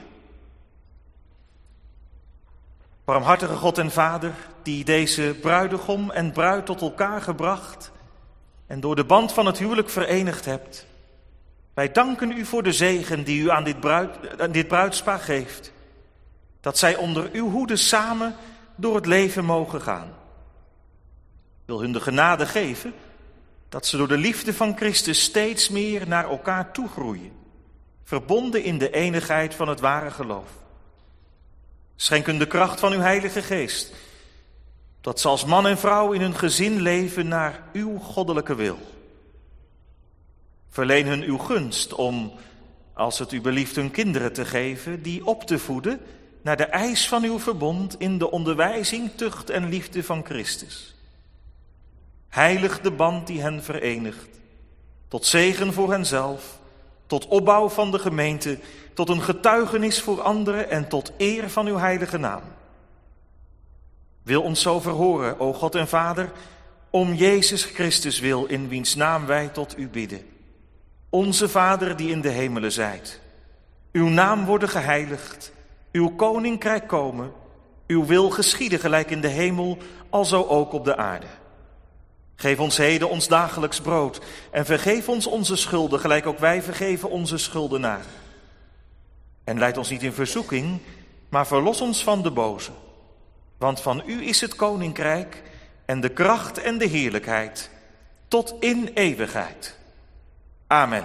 Barmhartige God en Vader, die deze bruidegom en bruid tot elkaar gebracht en door de band van het huwelijk verenigd hebt. Wij danken u voor de zegen die u aan dit, bruid, aan dit bruidspaar geeft. Dat zij onder uw hoede samen door het leven mogen gaan. Wil hun de genade geven dat ze door de liefde van Christus steeds meer naar elkaar toegroeien. Verbonden in de enigheid van het ware geloof. Schenk hun de kracht van uw Heilige Geest. Dat ze als man en vrouw in hun gezin leven naar uw goddelijke wil. Verleen hun uw gunst om, als het u belieft, hun kinderen te geven, die op te voeden naar de eis van uw verbond in de onderwijzing, tucht en liefde van Christus. Heilig de band die hen verenigt, tot zegen voor henzelf, tot opbouw van de gemeente, tot een getuigenis voor anderen en tot eer van uw heilige naam. Wil ons zo verhoren, o God en Vader, om Jezus Christus wil, in wiens naam wij tot u bidden. Onze Vader die in de hemelen zijt, uw naam worden geheiligd, uw koninkrijk komen, uw wil geschieden gelijk in de hemel, alzo ook op de aarde. Geef ons heden ons dagelijks brood en vergeef ons onze schulden, gelijk ook wij vergeven onze schuldenaren. En leid ons niet in verzoeking, maar verlos ons van de boze. Want van u is het koninkrijk en de kracht en de heerlijkheid, tot in eeuwigheid. Amen.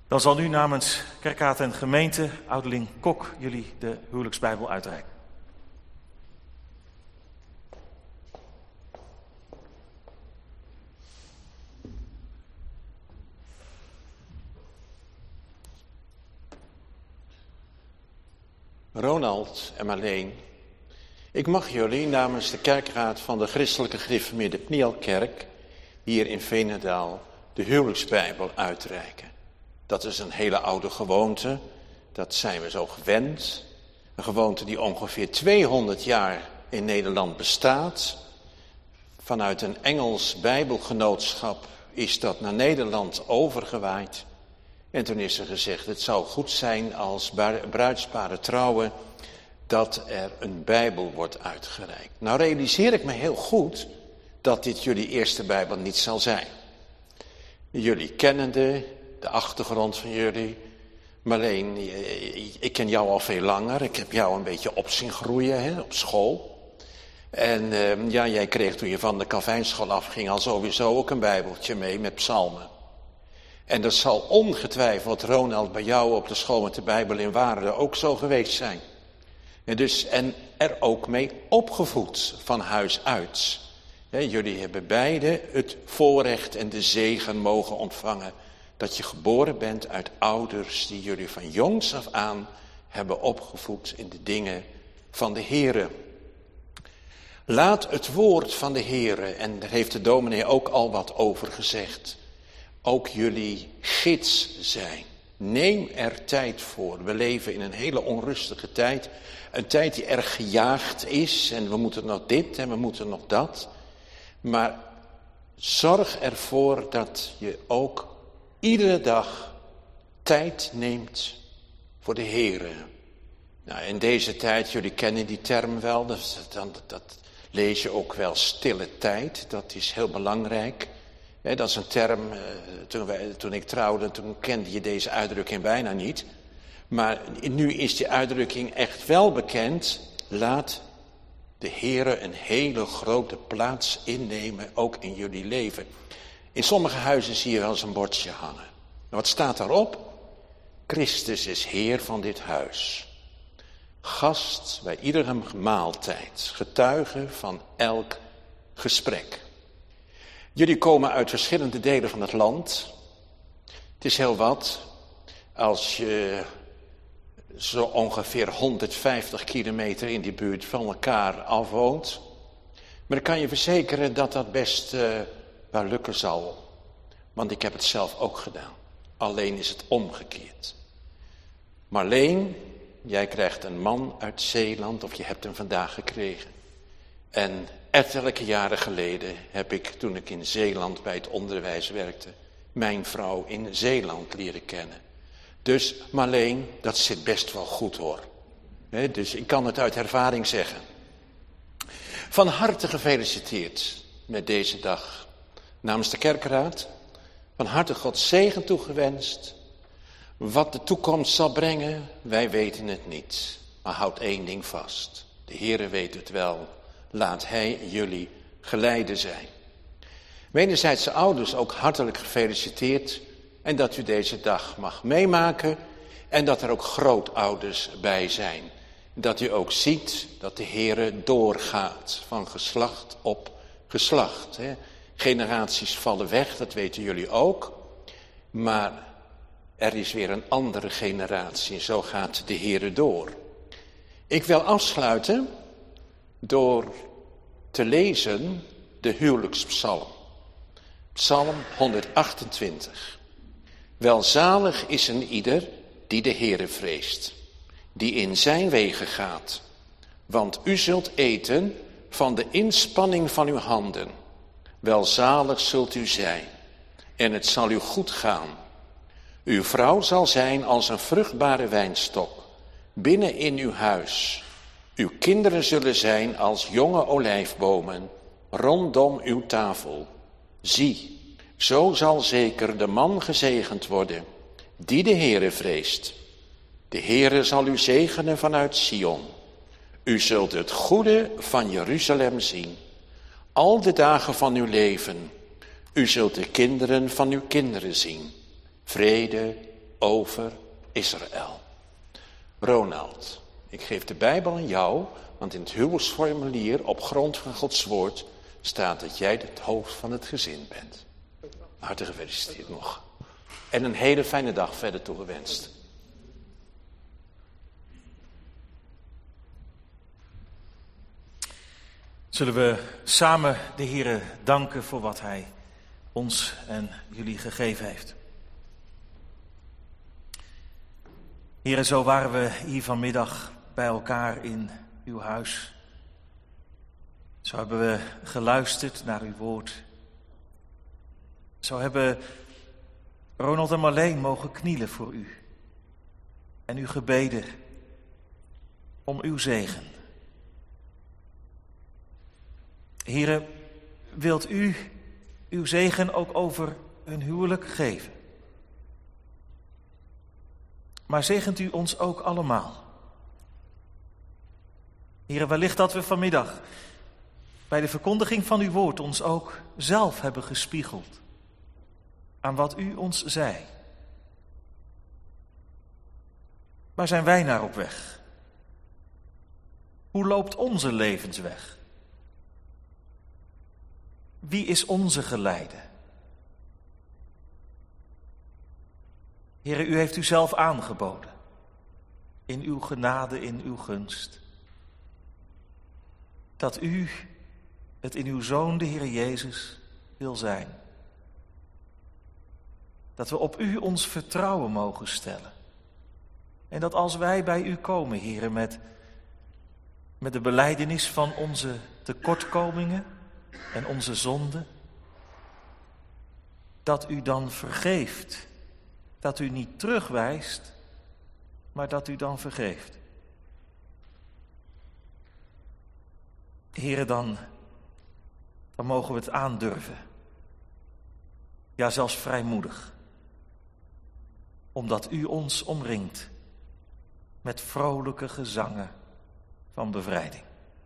Dan zal nu namens Kerkraad en gemeente ouderling Kok jullie de huwelijksbijbel uitreiken. Ronald en Marleen, ik mag jullie namens de kerkraad van de Christelijke Gereformeerde Pnielkerk hier in Veenendaal de huwelijksbijbel uitreiken. Dat is een hele oude gewoonte, dat zijn we zo gewend. Een gewoonte die ongeveer tweehonderd jaar in Nederland bestaat. Vanuit een Engels bijbelgenootschap is dat naar Nederland overgewaaid. En toen is er gezegd, het zou goed zijn als bruidsparen trouwen, dat er een bijbel wordt uitgereikt. Nou realiseer ik me heel goed dat dit jullie eerste bijbel niet zal zijn. Jullie kennende, de achtergrond van jullie. Marleen, ik ken jou al veel langer. Ik heb jou een beetje op zien groeien hè, op school. En uh, ja, jij kreeg toen je van de Calvijnschool afging al sowieso ook een bijbeltje mee met psalmen. En dat zal ongetwijfeld, Ronald, bij jou op de school met de Bijbel in Waarden ook zo geweest zijn. En, dus, en er ook mee opgevoed van huis uit. He, jullie hebben beide het voorrecht en de zegen mogen ontvangen dat je geboren bent uit ouders die jullie van jongs af aan hebben opgevoed in de dingen van de Here. Laat het woord van de Here, en daar heeft de dominee ook al wat over gezegd, ook jullie gids zijn. Neem er tijd voor. We leven in een hele onrustige tijd. Een tijd die erg gejaagd is en we moeten nog dit en we moeten nog dat. Maar zorg ervoor dat je ook iedere dag tijd neemt voor de Here. Nou, in deze tijd, jullie kennen die term wel, dat, dat, dat lees je ook wel stille tijd. Dat is heel belangrijk. He, dat is een term, toen, wij, toen ik trouwde, toen kende je deze uitdrukking bijna niet. Maar nu is die uitdrukking echt wel bekend. Laat de Heere een hele grote plaats innemen, ook in jullie leven. In sommige huizen zie je wel eens een bordje hangen. Wat staat daarop? Christus is Heer van dit huis. Gast bij iedere maaltijd, getuige van elk gesprek. Jullie komen uit verschillende delen van het land. Het is heel wat als je zo ongeveer honderdvijftig kilometer in die buurt van elkaar afwoont. Maar ik kan je verzekeren dat dat best uh, wel lukken zal. Want ik heb het zelf ook gedaan. Alleen is het omgekeerd. Marleen, jij krijgt een man uit Zeeland, of je hebt hem vandaag gekregen. En ettelijke jaren geleden heb ik, toen ik in Zeeland bij het onderwijs werkte, mijn vrouw in Zeeland leren kennen. Dus Marleen, dat zit best wel goed hoor. He, dus ik kan het uit ervaring zeggen. Van harte gefeliciteerd met deze dag. Namens de kerkraad, van harte Gods zegen toegewenst. Wat de toekomst zal brengen, wij weten het niet. Maar houd één ding vast. De Heere weet het wel. Laat Hij jullie geleide zijn. Wederzijdse ouders ook hartelijk gefeliciteerd. En dat u deze dag mag meemaken. En dat er ook grootouders bij zijn. Dat u ook ziet dat de Heere doorgaat van geslacht op geslacht. Hè. Generaties vallen weg, dat weten jullie ook. Maar er is weer een andere generatie en zo gaat de Heere door. Ik wil afsluiten door te lezen de huwelijkspsalm. Psalm honderdachtentwintig. Welzalig is een ieder die de Heere vreest, die in zijn wegen gaat. Want u zult eten van de inspanning van uw handen. Welzalig zult u zijn en het zal u goed gaan. Uw vrouw zal zijn als een vruchtbare wijnstok binnen in uw huis. Uw kinderen zullen zijn als jonge olijfbomen rondom uw tafel. Zie, zo zal zeker de man gezegend worden die de Heere vreest. De Heere zal u zegenen vanuit Sion. U zult het goede van Jeruzalem zien. Al de dagen van uw leven. U zult de kinderen van uw kinderen zien. Vrede over Israël. Ronald, ik geef de Bijbel aan jou, want in het huwelijksformulier op grond van Gods woord staat dat jij het hoofd van het gezin bent. Hartelijk gefeliciteerd nog. En een hele fijne dag verder toegewenst. Zullen we samen de Heere danken voor wat Hij ons en jullie gegeven heeft. Heere, zo waren we hier vanmiddag bij elkaar in uw huis. Zo hebben we geluisterd naar uw woord. Zo hebben Ronald en Marleen mogen knielen voor u. En u gebeden om uw zegen. Heere, wilt u uw zegen ook over hun huwelijk geven? Maar zegent u ons ook allemaal. Heere, wellicht dat we vanmiddag bij de verkondiging van uw woord ons ook zelf hebben gespiegeld aan wat u ons zei. Waar zijn wij naar op weg? Hoe loopt onze levensweg? Wie is onze geleider? Heere, u heeft u zelf aangeboden. In uw genade, in uw gunst. Dat u het in uw Zoon, de Heer Jezus, wil zijn. Dat we op u ons vertrouwen mogen stellen. En dat als wij bij u komen, Heere, met, met de belijdenis van onze tekortkomingen en onze zonden, dat u dan vergeeft. Dat u niet terugwijst, maar dat u dan vergeeft. Heere, dan, dan mogen we het aandurven. Ja, zelfs vrijmoedig. Omdat u ons omringt met vrolijke gezangen van bevrijding.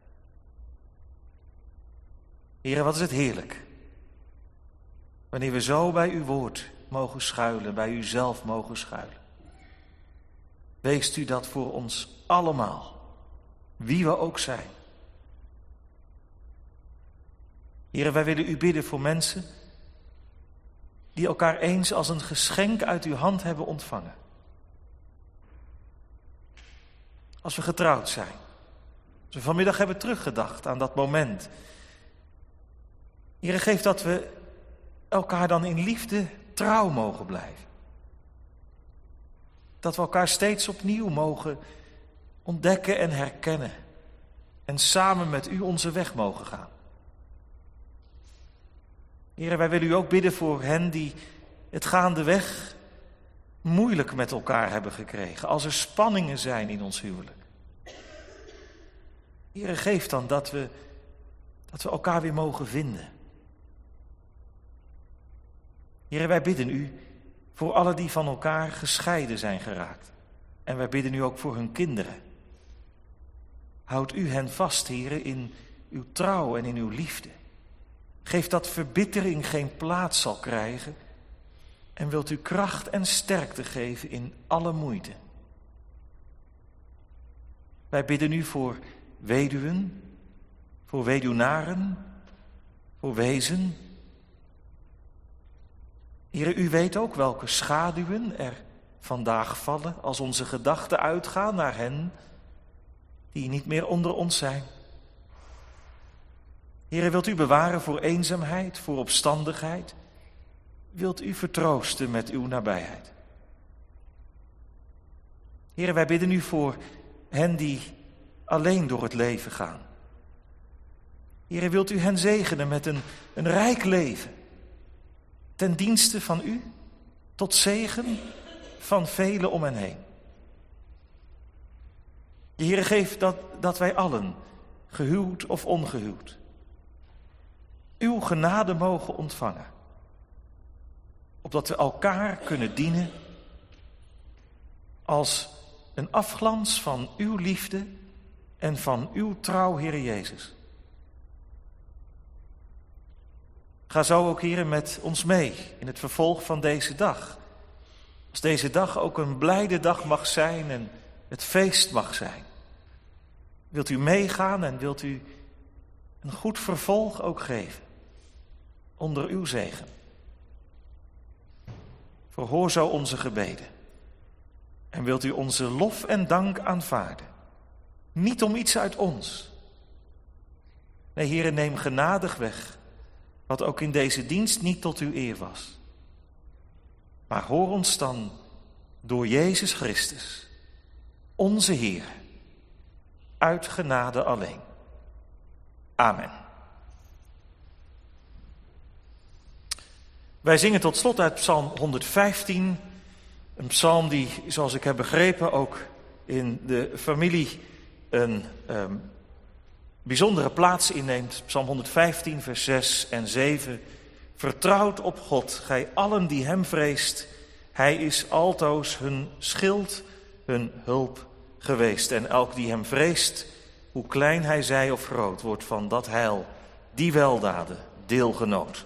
Heere, wat is het heerlijk. Wanneer we zo bij uw woord mogen schuilen, bij u zelf mogen schuilen. Weest u dat voor ons allemaal, wie we ook zijn. Heere, wij willen u bidden voor mensen die elkaar eens als een geschenk uit uw hand hebben ontvangen. Als we getrouwd zijn, als we vanmiddag hebben teruggedacht aan dat moment. Heere, geef dat we elkaar dan in liefde trouw mogen blijven. Dat we elkaar steeds opnieuw mogen ontdekken en herkennen. En samen met u onze weg mogen gaan. Heere, wij willen u ook bidden voor hen die het gaandeweg moeilijk met elkaar hebben gekregen. Als er spanningen zijn in ons huwelijk. Heere, geef dan dat we, dat we elkaar weer mogen vinden. Heere, wij bidden u voor allen die van elkaar gescheiden zijn geraakt. En wij bidden u ook voor hun kinderen. Houd u hen vast, Heere, in uw trouw en in uw liefde. Geef dat verbittering geen plaats zal krijgen. En wilt u kracht en sterkte geven in alle moeite. Wij bidden u voor weduwen, voor weduwnaren, voor wezen. Heere, u weet ook welke schaduwen er vandaag vallen als onze gedachten uitgaan naar hen die niet meer onder ons zijn. Heere, wilt u bewaren voor eenzaamheid, voor opstandigheid? Wilt u vertroosten met uw nabijheid? Heere, wij bidden u voor hen die alleen door het leven gaan. Heere, wilt u hen zegenen met een, een rijk leven, ten dienste van u, tot zegen van velen om hen heen. De Heere, geef dat, dat wij allen, gehuwd of ongehuwd, uw genade mogen ontvangen. Opdat we elkaar kunnen dienen als een afglans van uw liefde en van uw trouw, Heere Jezus. Ga zo ook, Heere, met ons mee in het vervolg van deze dag. Als deze dag ook een blijde dag mag zijn en het feest mag zijn. Wilt u meegaan en wilt u een goed vervolg ook geven onder uw zegen. Verhoor zo onze gebeden. En wilt u onze lof en dank aanvaarden. Niet om iets uit ons. Nee, Heere, neem genadig weg wat ook in deze dienst niet tot uw eer was. Maar hoor ons dan door Jezus Christus, onze Heer, uit genade alleen. Amen. Wij zingen tot slot uit Psalm honderdvijftien, een psalm die, zoals ik heb begrepen, ook in de familie een um, bijzondere plaats inneemt. Psalm honderdvijftien, vers zes en zeven. Vertrouwt op God, gij allen die hem vreest. Hij is altoos hun schild, hun hulp geweest. En elk die hem vreest, hoe klein hij zij of groot, wordt van dat heil, die weldaden, deelgenoot.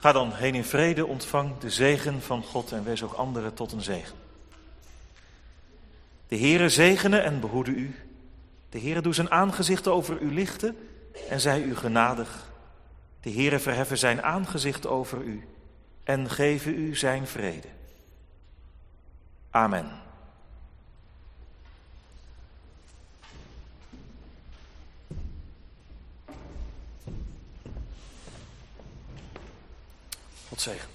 Ga dan heen in vrede, ontvang de zegen van God en wees ook anderen tot een zegen. De Heere zegene en behoede u. De Heere doe zijn aangezicht over u lichten en zij u genadig. De Heere verheffen zijn aangezicht over u en geven u zijn vrede. Amen. God zegen.